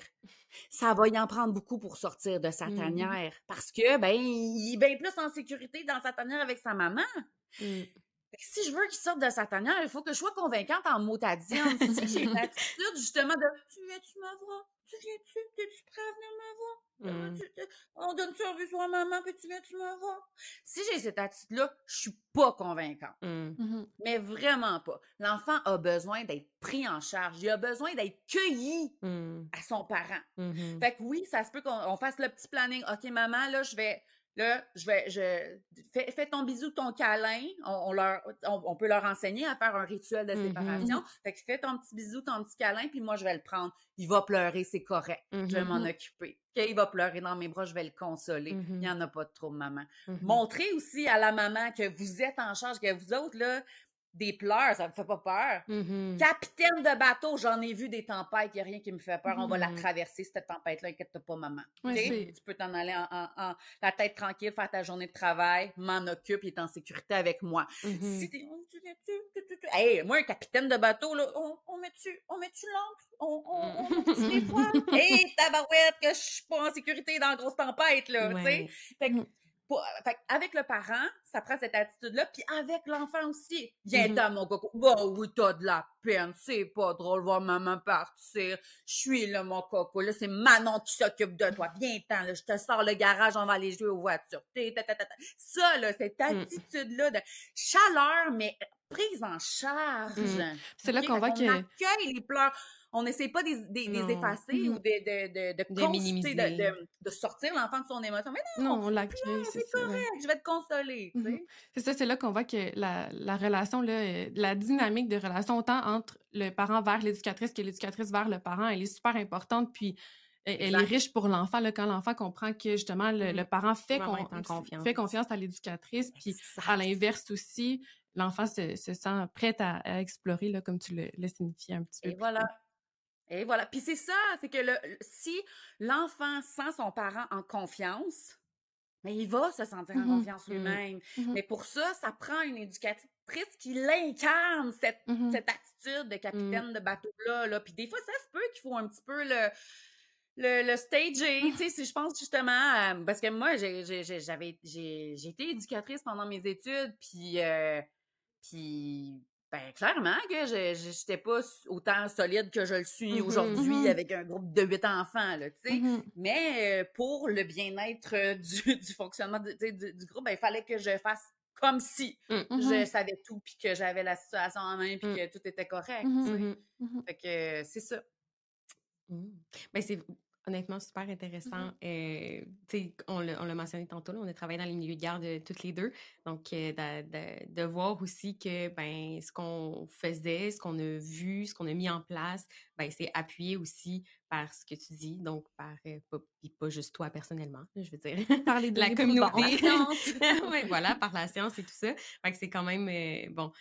Ça va y en prendre beaucoup pour sortir de sa Mhm. tanière. Parce que, ben, il est bien plus en sécurité dans sa tanière avec sa maman. Mm. Fait que si je veux qu'il sorte de sa tanière, il faut que je sois convaincante en motadine. Si j'ai une attitude, justement, de « Tu viens-tu me voir? Tu viens-tu? T'es-tu prêt à venir me voir? Euh, Mm. tu- tu- On donne service à maman, puis tu viens-tu me voir? » Si j'ai cette attitude-là, je suis pas convaincante. Mm. Mhm. Mais vraiment pas. L'enfant a besoin d'être pris en charge. Il a besoin d'être cueilli Mm. à son parent. Mhm. Fait que oui, ça se peut qu'on on fasse le petit planning. OK, maman, là, je vais, là, je vais, je, fais, fais ton bisou, ton câlin. On, on leur, on, on peut leur enseigner à faire un rituel de Mhm. séparation. Mhm. Fait que fais ton petit bisou, ton petit câlin, puis moi, je vais le prendre. Il va pleurer, c'est correct. Je vais Mhm. m'en Mhm. occuper. OK, il va pleurer dans mes bras, je vais le consoler. Il Mhm. n'y en a pas de trouble, maman. Mhm. Montrez aussi à la maman que vous êtes en charge, que vous autres, là, des pleurs, ça me fait pas peur. Mhm. Capitaine de bateau, j'en ai vu des tempêtes, il n'y a rien qui me fait peur. On va la Mhm. traverser, cette tempête-là, inquiète-toi pas, maman. Ouais, OK? c'est... Tu peux t'en aller en, en- en- la tête tranquille, faire ta journée de travail, m'en occupe, il est en sécurité avec moi. Mhm. Si t'es. Oh, tu viens-tu? Tu, tu, tu. Hey, moi, un capitaine de bateau, là, on, on met-tu, on met-tu l'ancre? On, on, on met-tu les voiles? Hé, tabarouette, que je suis pas en sécurité dans la grosse tempête, là, tu sais? Ouais. Fait que Mhm. pour- fait que avec le parent, ça prend cette attitude-là, puis avec l'enfant aussi. Viens Mhm. dans mon coco. Bah oui, t'as de la peine, c'est pas drôle de voir maman partir. Je suis là, mon coco. Là, c'est Manon qui s'occupe de toi. Viens-t'en, là, je te sors le garage, on va aller jouer aux voitures. Té, ta, ta, ta, ta. Ça, là, cette Mm. attitude-là de chaleur, mais prise en charge. Mm. C'est là OK? qu'on Fait voit qu'on que... accueille les pleurs. On n'essaie pas des, des, des Non. effacer ou Mhm. de, de, de, de, De cons- tu sais, minimiser. de, de, de sortir l'enfant de son émotion. Mais non, Non, on l'accueille, c'est c'est ça, ouais. correct, je vais te consoler, tu Mhm. sais. C'est ça, c'est là qu'on voit que la, la relation, là, euh, la dynamique de relation, autant entre le parent vers l'éducatrice que l'éducatrice vers le parent, elle est super importante, puis euh, elle est Exact. riche pour l'enfant, là, quand l'enfant comprend que, justement, le, le Mhm. parent fait, Maman con- est en confiance. fait confiance à l'éducatrice, puis à Exact. l'inverse aussi, l'enfant se, se sent prêt à, à explorer, là, comme tu le, le signifiais un petit peu Et plus voilà. tôt. Et voilà. Puis c'est ça, c'est que le, le- si l'enfant sent son parent en confiance, mais il va se sentir en Mhm. confiance Mm. lui-même. Mhm. Mais pour ça, ça prend une éducatrice qui l'incarne, cette, Mhm. cette attitude de Mm. capitaine de bateau-là. Là. Puis des fois, ça se peut qu'il faut un petit peu le, le, le stager, tu sais, si je pense justement, à- parce que moi, j'ai, j'ai, j'ai- j'avais, j'ai, j'ai été éducatrice pendant mes études, puis, euh, puis, ben, clairement que je, je- j'étais pas s- autant solide que je le suis Mhm. aujourd'hui Mhm. avec un groupe de huit enfants, là, tu sais. Mhm. Mais euh, pour le bien-être euh, du, du fonctionnement de- tu sais, du, du groupe, ben, il fallait que je fasse comme si Mm. je Mhm. savais tout, puis que j'avais la situation en main, puis Mm. que tout était correct, Mhm. tu sais. Mhm. Mhm. Fait que euh, c'est ça. Mm. Ben, c'est honnêtement super intéressant. Mhm. Euh, tu sais, on l'a on l'a mentionné tantôt, là, on a travaillé dans les milieux de garde euh, toutes les deux. Donc, euh, de, de- de voir aussi que ben, ce qu'on faisait, ce qu'on a vu, ce qu'on a mis en place, ben, c'est appuyé aussi par ce que tu dis, donc par, euh, pas, puis pas juste toi personnellement, là, je veux dire, Par les la données Par la communauté. probantes. science. Oui, voilà, par la science et tout ça. Fait que c'est quand même, euh, bon,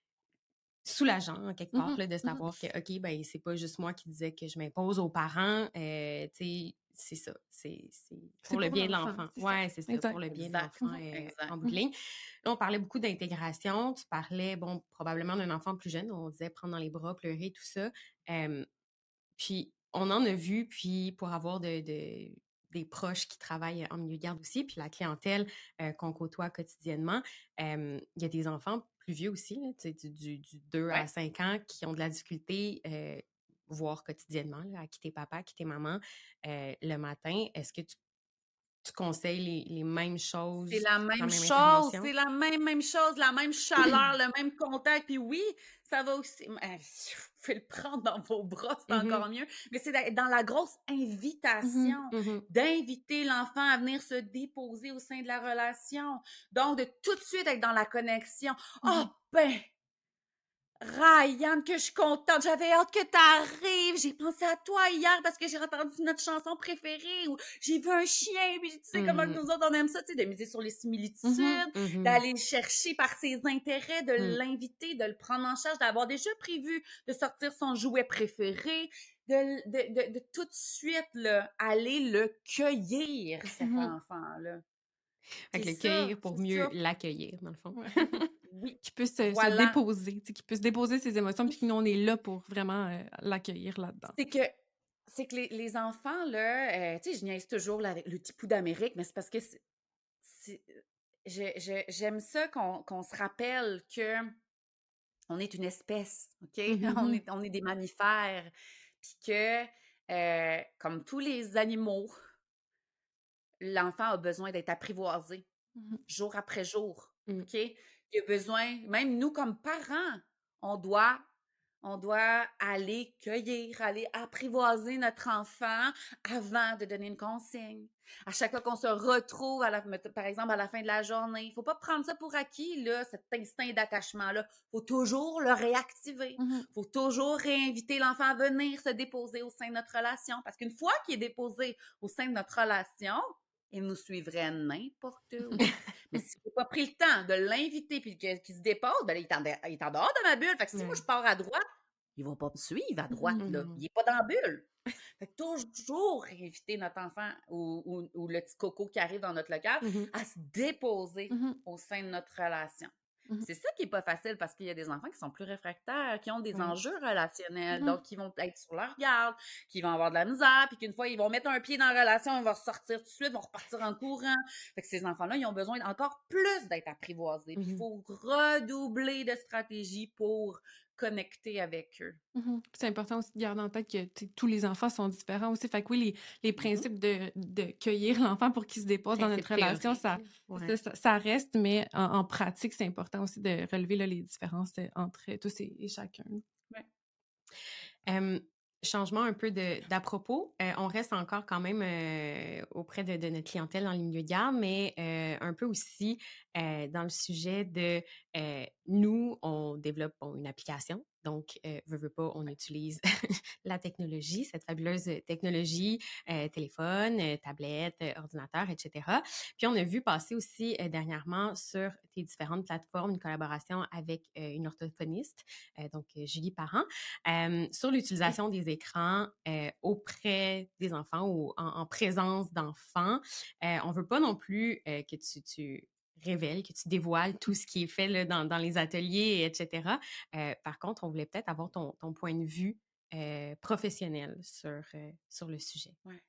soulageant, en quelque part, Mhm. là, de Mhm. savoir que, OK, ben, c'est pas juste moi qui disais que je m'impose aux parents. Euh, tu sais, c'est ça. C'est c'est C'est pour le pour bien de l'enfant, l'enfant. c'est ça. Ouais, c'est ça, Exact. pour le bien de Exact. l'enfant Mhm. euh, Exact. en bout de Mhm. ligne. Là, on parlait beaucoup d'intégration. Tu parlais, bon, probablement d'un enfant plus jeune. On disait prendre dans les bras, pleurer, tout ça. Euh, puis, on en a vu, puis pour avoir de, de- des proches qui travaillent en milieu de garde aussi, puis la clientèle euh, qu'on côtoie quotidiennement, euh, il y a des enfants plus vieux aussi, là, tu sais, du, du, du deux à Ouais. cinq ans, qui ont de la difficulté, euh, voire quotidiennement, là, à quitter papa, quitter maman euh, le matin. Est-ce que tu, tu conseilles les, les mêmes C'est choses, la la même même chose, intervention? c'est la même, même chose, la même chaleur, le même contact. Puis oui, ça va aussi. euh, Vous pouvez le prendre dans vos bras, c'est Mhm, encore mieux. Mais c'est dans dans la grosse Mhm. invitation mhm, d'inviter l'enfant à venir se déposer au sein de la relation. Donc, de tout de suite être dans la connexion. Ah, Mhm. ben, Ryan, que je suis contente, j'avais hâte que t'arrives, j'ai pensé à toi hier parce que j'ai entendu notre chanson préférée ou j'ai vu un chien, puis tu sais comment que Mhm, nous autres on aime ça, tu sais, de miser sur les Mhm. similitudes, mhm, d'aller le chercher par ses intérêts, de mm. l'inviter, de le prendre en charge, d'avoir déjà prévu de sortir son jouet préféré, de, de, de, de tout de suite là, aller le cueillir, cet Mhm. enfant-là. Fait C'est que le ça, cueillir pour c'est mieux ça. l'accueillir, dans le fond. Ouais. Oui, Qu'il puisse se, se voilà. déposer, tu sais, qu'il puisse déposer ses émotions, puis que nous, on est là pour vraiment euh, l'accueillir là-dedans. C'est que c'est que les, les enfants, là, euh, tu sais, je niaise toujours là, avec le petit pouls d'Amérique, mais c'est parce que c'est, c'est- je- je- j'aime ça qu'on qu'on se rappelle que on est une espèce, OK? On Mhm. est, on est des mammifères, puis que, euh, comme tous les animaux, l'enfant a besoin d'être apprivoisé Mhm. jour après jour, Mm. OK? Il a besoin, même nous comme parents, on doit, on doit aller cueillir, aller apprivoiser notre enfant avant de donner une consigne. À chaque fois qu'on se retrouve, à la, par exemple, à la fin de la journée, il faut pas prendre ça pour acquis, là, cet instinct d'attachement-là. Il faut toujours le réactiver. Mhm. Il faut toujours réinviter l'enfant à venir se déposer au sein de notre relation. Parce qu'une fois qu'il est déposé au sein de notre relation, il nous suivrait n'importe où. Mais si j'ai pas pris le temps de l'inviter puis qu'il se dépose, ben là, il est, en, il est en dehors de ma bulle. Fait que si moi je Ouais. pars à droite, il va pas me suivre à droite, Mhm. là. Mhm. Il est pas dans la bulle. Fait que toujours inviter notre enfant ou, ou, ou le petit coco qui arrive dans notre local Mhm. à se déposer Mhm. au sein de notre relation. Mhm. C'est ça qui est pas facile parce qu'il y a des enfants qui sont plus réfractaires, qui ont des Ouais. enjeux relationnels, Mhm. donc qui vont être sur leur garde, qui vont avoir de la misère, puis qu'une fois ils vont mettre un pied dans la relation, ils vont ressortir tout de suite, vont repartir en courant. Fait que ces enfants-là, ils ont besoin encore plus d'être apprivoisés. Puis il Mhm. faut redoubler de stratégies pour connecter avec eux. Mhm. C'est important aussi de garder en tête que tu sais, tous les enfants sont différents aussi. Fait que oui, les, les Mhm. principes de, de cueillir l'enfant pour qu'il se dépose dans notre Principe relation, théorique. ça, là. Ouais. ça, ça- ça reste, mais en, en pratique, c'est important aussi de relever là, les différences euh, entre tous et, et chacun. Ouais. Euh, changement un peu de, d'à propos. Euh, on reste encore quand même euh, auprès de, de notre clientèle dans les milieux de garde, mais euh, un peu aussi euh, dans le sujet de euh, nous, on développe bon, une application. Donc, euh, veut, veut pas, on utilise la technologie, cette fabuleuse technologie, euh, téléphone, euh, tablette, euh, ordinateur, et cetera. Puis, on a vu passer aussi euh, dernièrement sur tes différentes plateformes une collaboration avec euh, une orthophoniste, euh, donc euh, Julie Parent, euh, sur l'utilisation des écrans euh, auprès des enfants ou en, en présence d'enfants. Euh, on veut pas non plus euh, que tu, tu révèles, que tu dévoiles tout ce qui est fait là, dans, dans les ateliers, et cetera. Euh, par contre, on voulait peut-être avoir ton, ton point de vue euh, professionnel sur, euh, sur le sujet. Ouais.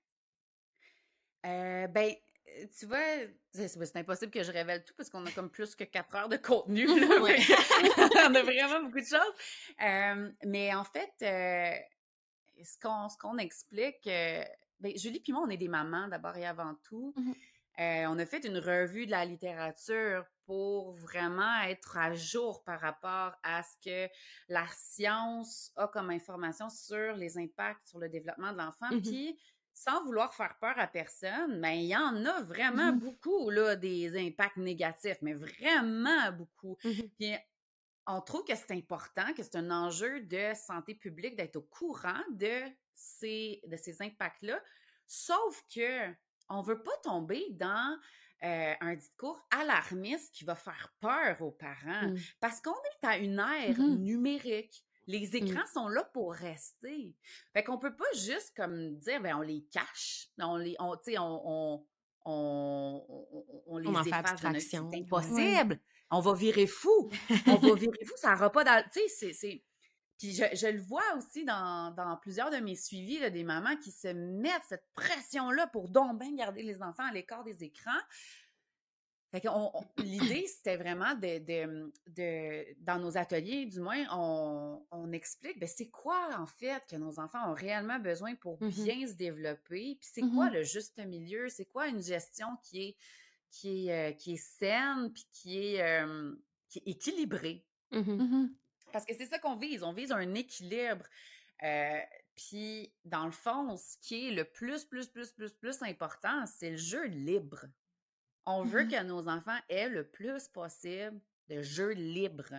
Euh, ben, euh, tu vois, c'est c'est impossible que je révèle tout parce qu'on a comme plus que quatre heures de contenu, là. Ouais. Fait que on a vraiment beaucoup de choses. Euh, mais en fait, euh, ce qu'on ce qu'on explique, euh, ben, Julie puis moi, on est des mamans d'abord et avant tout. Mhm. Euh, on a fait une revue de la littérature pour vraiment être à jour par rapport à ce que la science a comme information sur les impacts sur le développement de l'enfant. Mhm. Puis, sans vouloir faire peur à personne, mais il y en a vraiment Mhm. beaucoup, là, des impacts négatifs, mais vraiment beaucoup. Mhm. Puis, on trouve que c'est important, que c'est un enjeu de santé publique d'être au courant de ces, de ces impacts-là. Sauf que on veut pas tomber dans euh, un discours alarmiste qui va faire peur aux parents Mm. parce qu'on est à une ère Mhm. numérique. Les Mm. écrans sont là pour rester. Fait qu'on peut pas juste comme dire, ben on les cache, on les, on, tu sais, on, on, on, on- on On en les fait efface de notre... C'est abstraction. Ouais. Ouais. impossible! On va virer fou! On va virer fou, ça n'aura pas dans... Tu sais, c'est... c'est- Puis je, je le vois aussi dans, dans plusieurs de mes suivis, là, des mamans qui se mettent cette pression-là pour donc bien garder les enfants à l'écart des écrans. Fait qu'on, on- l'idée, c'était vraiment de, de, de- dans nos ateliers, du moins, on, on explique, ben, c'est quoi, en fait, que nos enfants ont réellement besoin pour Mhm. bien se développer, puis c'est quoi Mhm. le juste milieu, c'est quoi une gestion qui est, qui est, euh, qui est saine, puis qui est, euh, qui est équilibrée. Mhm. Mhm. Parce que c'est ça qu'on vise, on vise un équilibre. Euh, puis, dans le fond, ce qui est le plus, plus, plus, plus, plus important, c'est le jeu libre. On veut Mhm. que nos enfants aient le plus possible de jeux libres,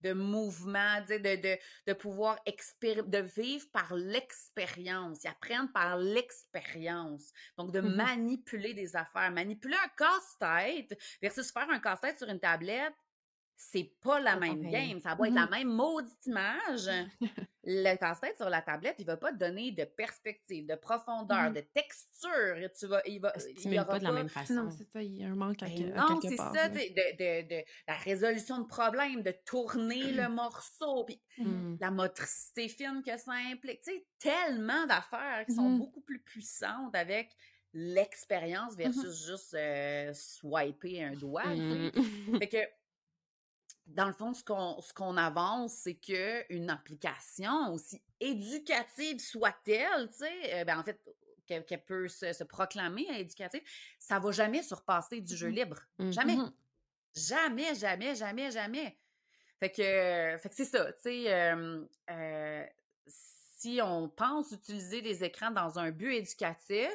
de mouvement, tu sais, de, de, de pouvoir expéri- de vivre par l'expérience. Ils apprennent par l'expérience. Donc, de Mhm. manipuler des affaires. Manipuler un casse-tête versus faire un casse-tête sur une tablette, c'est pas la Pas même pareil. game. Ça va être la Mhm. même maudite image. Le casse-tête sur la tablette, il va pas te donner de perspective, de profondeur, Mhm. de texture. Tu vas, il va, Ça il y stimule pas aura de la pas. même Non, façon. c'est ça, il y a un manque à, que- Ben à non, quelque c'est part, ça, là. tu sais, de, de, de la résolution de problèmes, de tourner le morceau, puis Mhm. Mm. la motricité fine que ça implique. Tu sais, tellement d'affaires qui sont Mhm. beaucoup plus puissantes avec l'expérience Mhm. versus juste euh, swiper un doigt, tu sais. Mm. Fait que, dans le fond, ce qu'on ce qu'on avance, c'est qu'une application, aussi éducative soit-elle, tu sais, euh, ben en fait, qu'elle qu'elle peut se, se proclamer éducative, ça va jamais surpasser du jeu Mhm. libre. Mm. Jamais. Mhm. Jamais, jamais, jamais, jamais. Fait que, euh, fait que c'est ça, tu sais, euh, euh, si on pense utiliser les écrans dans un but éducatif,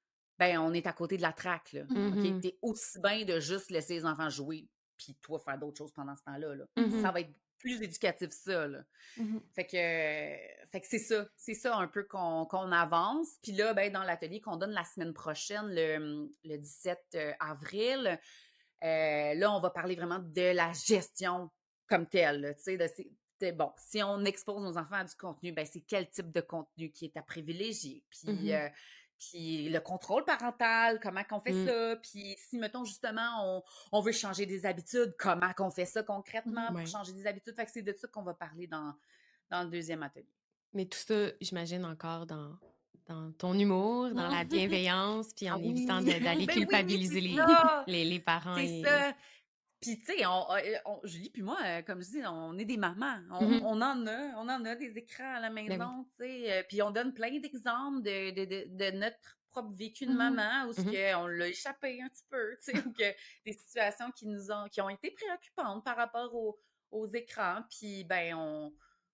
ben on est à côté de la traque, là. Mhm. OK? Mhm. T'es aussi bien de juste laisser les enfants jouer, puis toi faire d'autres choses pendant ce temps-là, là. Mhm. Ça Mhm. va être plus éducatif, ça, là. Mhm. Fait que, euh, fait que c'est ça, c'est ça un peu qu'on qu'on avance. Puis là, ben, dans l'atelier qu'on donne la semaine prochaine, le, le dix-sept avril, euh, là, on va parler vraiment de la gestion comme telle, là, tu sais, de, ces- de- bon, si on expose nos enfants à du contenu, ben, c'est quel type de contenu qui est à privilégier, puis, Mhm. euh, puis le contrôle parental, comment qu'on fait Mm. ça, puis si, mettons, justement, on, on veut changer des habitudes, comment qu'on fait ça concrètement Mhm. pour Ouais. changer des habitudes, fait que c'est de ça qu'on va parler dans, dans le deuxième atelier. Mais tout ça, j'imagine encore dans, dans ton humour, dans la Mhm. bienveillance, puis Ah en évitant oui! de- d'aller Ben oui, culpabiliser c'est les, ça! les, les parents. C'est Et... ça! Puis, tu sais, on, euh, on- Julie puis moi, euh, comme je dis, on est des mamans. On, Mhm. on en a, on en a des écrans à la Ben oui. maison, tu sais. euh, Puis on donne plein d'exemples de, de, de, de notre propre vécu de Mhm. maman, où ce Mhm. que on l'a échappé un petit peu, tu sais, ou que des situations qui nous ont, qui ont été préoccupantes par rapport aux, aux écrans. Puis, ben, on,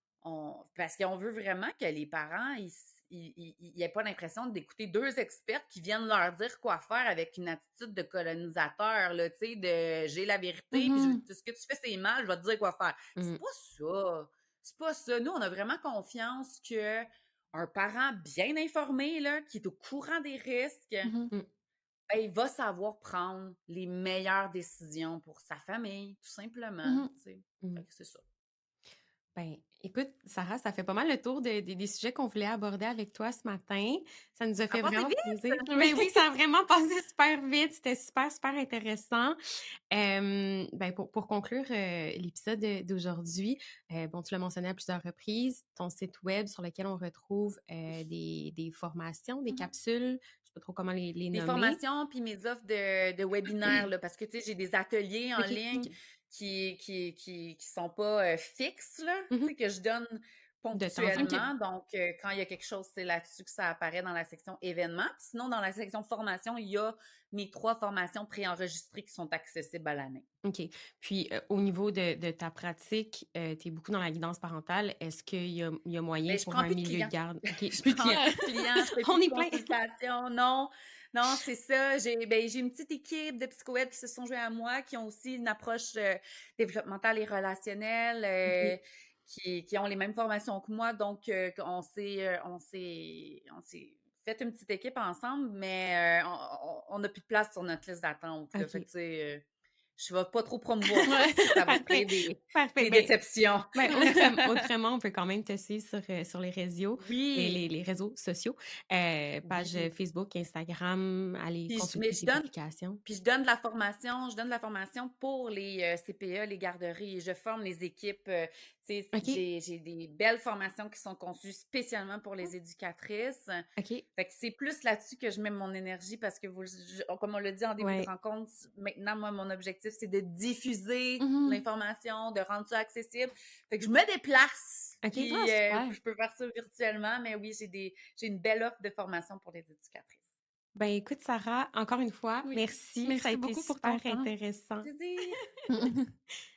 on, parce qu'on veut vraiment que les parents, ils n'aient pas l'impression d'écouter deux experts qui viennent leur dire quoi faire avec une attitude de colonisateur, là, tu sais, de j'ai la vérité, puis Mhm. je- ce que tu fais, c'est mal, je vais te dire quoi faire. C'est Mhm. pas ça. C'est pas ça. Nous, on a vraiment confiance que un parent bien informé, là, qui est au courant des risques, Mhm. Mm. ben, il va savoir prendre les meilleures décisions pour sa famille, tout simplement, Mhm. tu sais. Mm. Fait que c'est ça. Ben, écoute, Sarah, ça fait pas mal le tour de- de- des sujets qu'on voulait aborder avec toi ce matin. Ça nous a Ça a fait passé vraiment vite! plaisir. Mais oui, ça a vraiment passé super vite. C'était super, super intéressant. Euh, ben, pour, pour conclure euh, l'épisode de- d'aujourd'hui, euh, bon, tu l'as mentionné à plusieurs reprises, ton site web sur lequel on retrouve euh, des, des formations, des Mhm. capsules, je sais pas trop comment les, les Des nommer. formations puis mes offres de, de webinaires, là, parce que, tu sais, j'ai des ateliers en OK. ligne Mhm. qui, qui, qui, qui sont pas euh, fixes, là, tu Mhm. sais, que je donne De temps en temps. ponctuellement. Donc, euh, quand il y a quelque chose, c'est là-dessus que ça apparaît dans la section événements. Puis sinon, dans la section formation, il y a mes trois formations préenregistrées qui sont accessibles à l'année. OK. Puis, euh, au niveau de, de ta pratique, tu es beaucoup dans la guidance parentale. Est-ce qu'il y a, il y a moyen Mais je pour prends un plus de milieu de clients. garde? OK, Je plus de prends clients. plus de clients, je fais plus On de est plein. consultations. Non, non, c'est ça. J'ai ben, j'ai une petite équipe de psychoèdes qui se sont joints à moi, qui ont aussi une approche euh, développementale et relationnelle, euh, OK. qui, qui ont les mêmes formations que moi. Donc, euh, on s'est euh, on s'est on s'est fait une petite équipe ensemble, mais euh, on on n'a plus de place sur notre liste d'attente, là. Fait que, OK. tu sais, euh, je vais pas trop promouvoir ça, Ouais. parce que ça va Parfait. créer des, Parfait. des Ben, déceptions. ben, autrement, autrement, on peut quand même te suivre sur, euh, sur les réseaux, les, les, Oui, les réseaux sociaux, euh, page oui. Facebook, Instagram, aller Puis je, mais consulter je tes donne, publications. puis je donne de la formation, je donne de la formation pour les euh, C P E, les garderies. Je forme les équipes. euh, tu sais, OK. j'ai, j'ai des belles formations qui sont conçues spécialement pour les éducatrices. OK. Fait que c'est plus là-dessus que je mets mon énergie parce que vous, je- comme on l'a dit en début de Ouais. rencontre, maintenant, moi, mon objectif, c'est de diffuser Mhm. l'information, de rendre ça accessible. Fait que je me déplace, OK. Ah, puis euh, super. je peux faire ça virtuellement, mais oui, j'ai des, j'ai une belle offre de formation pour les éducatrices. Ben, écoute, Sarah, encore une fois, Oui. merci. Ça a Merci été beaucoup pour ton super temps. intéressant. Plaisir.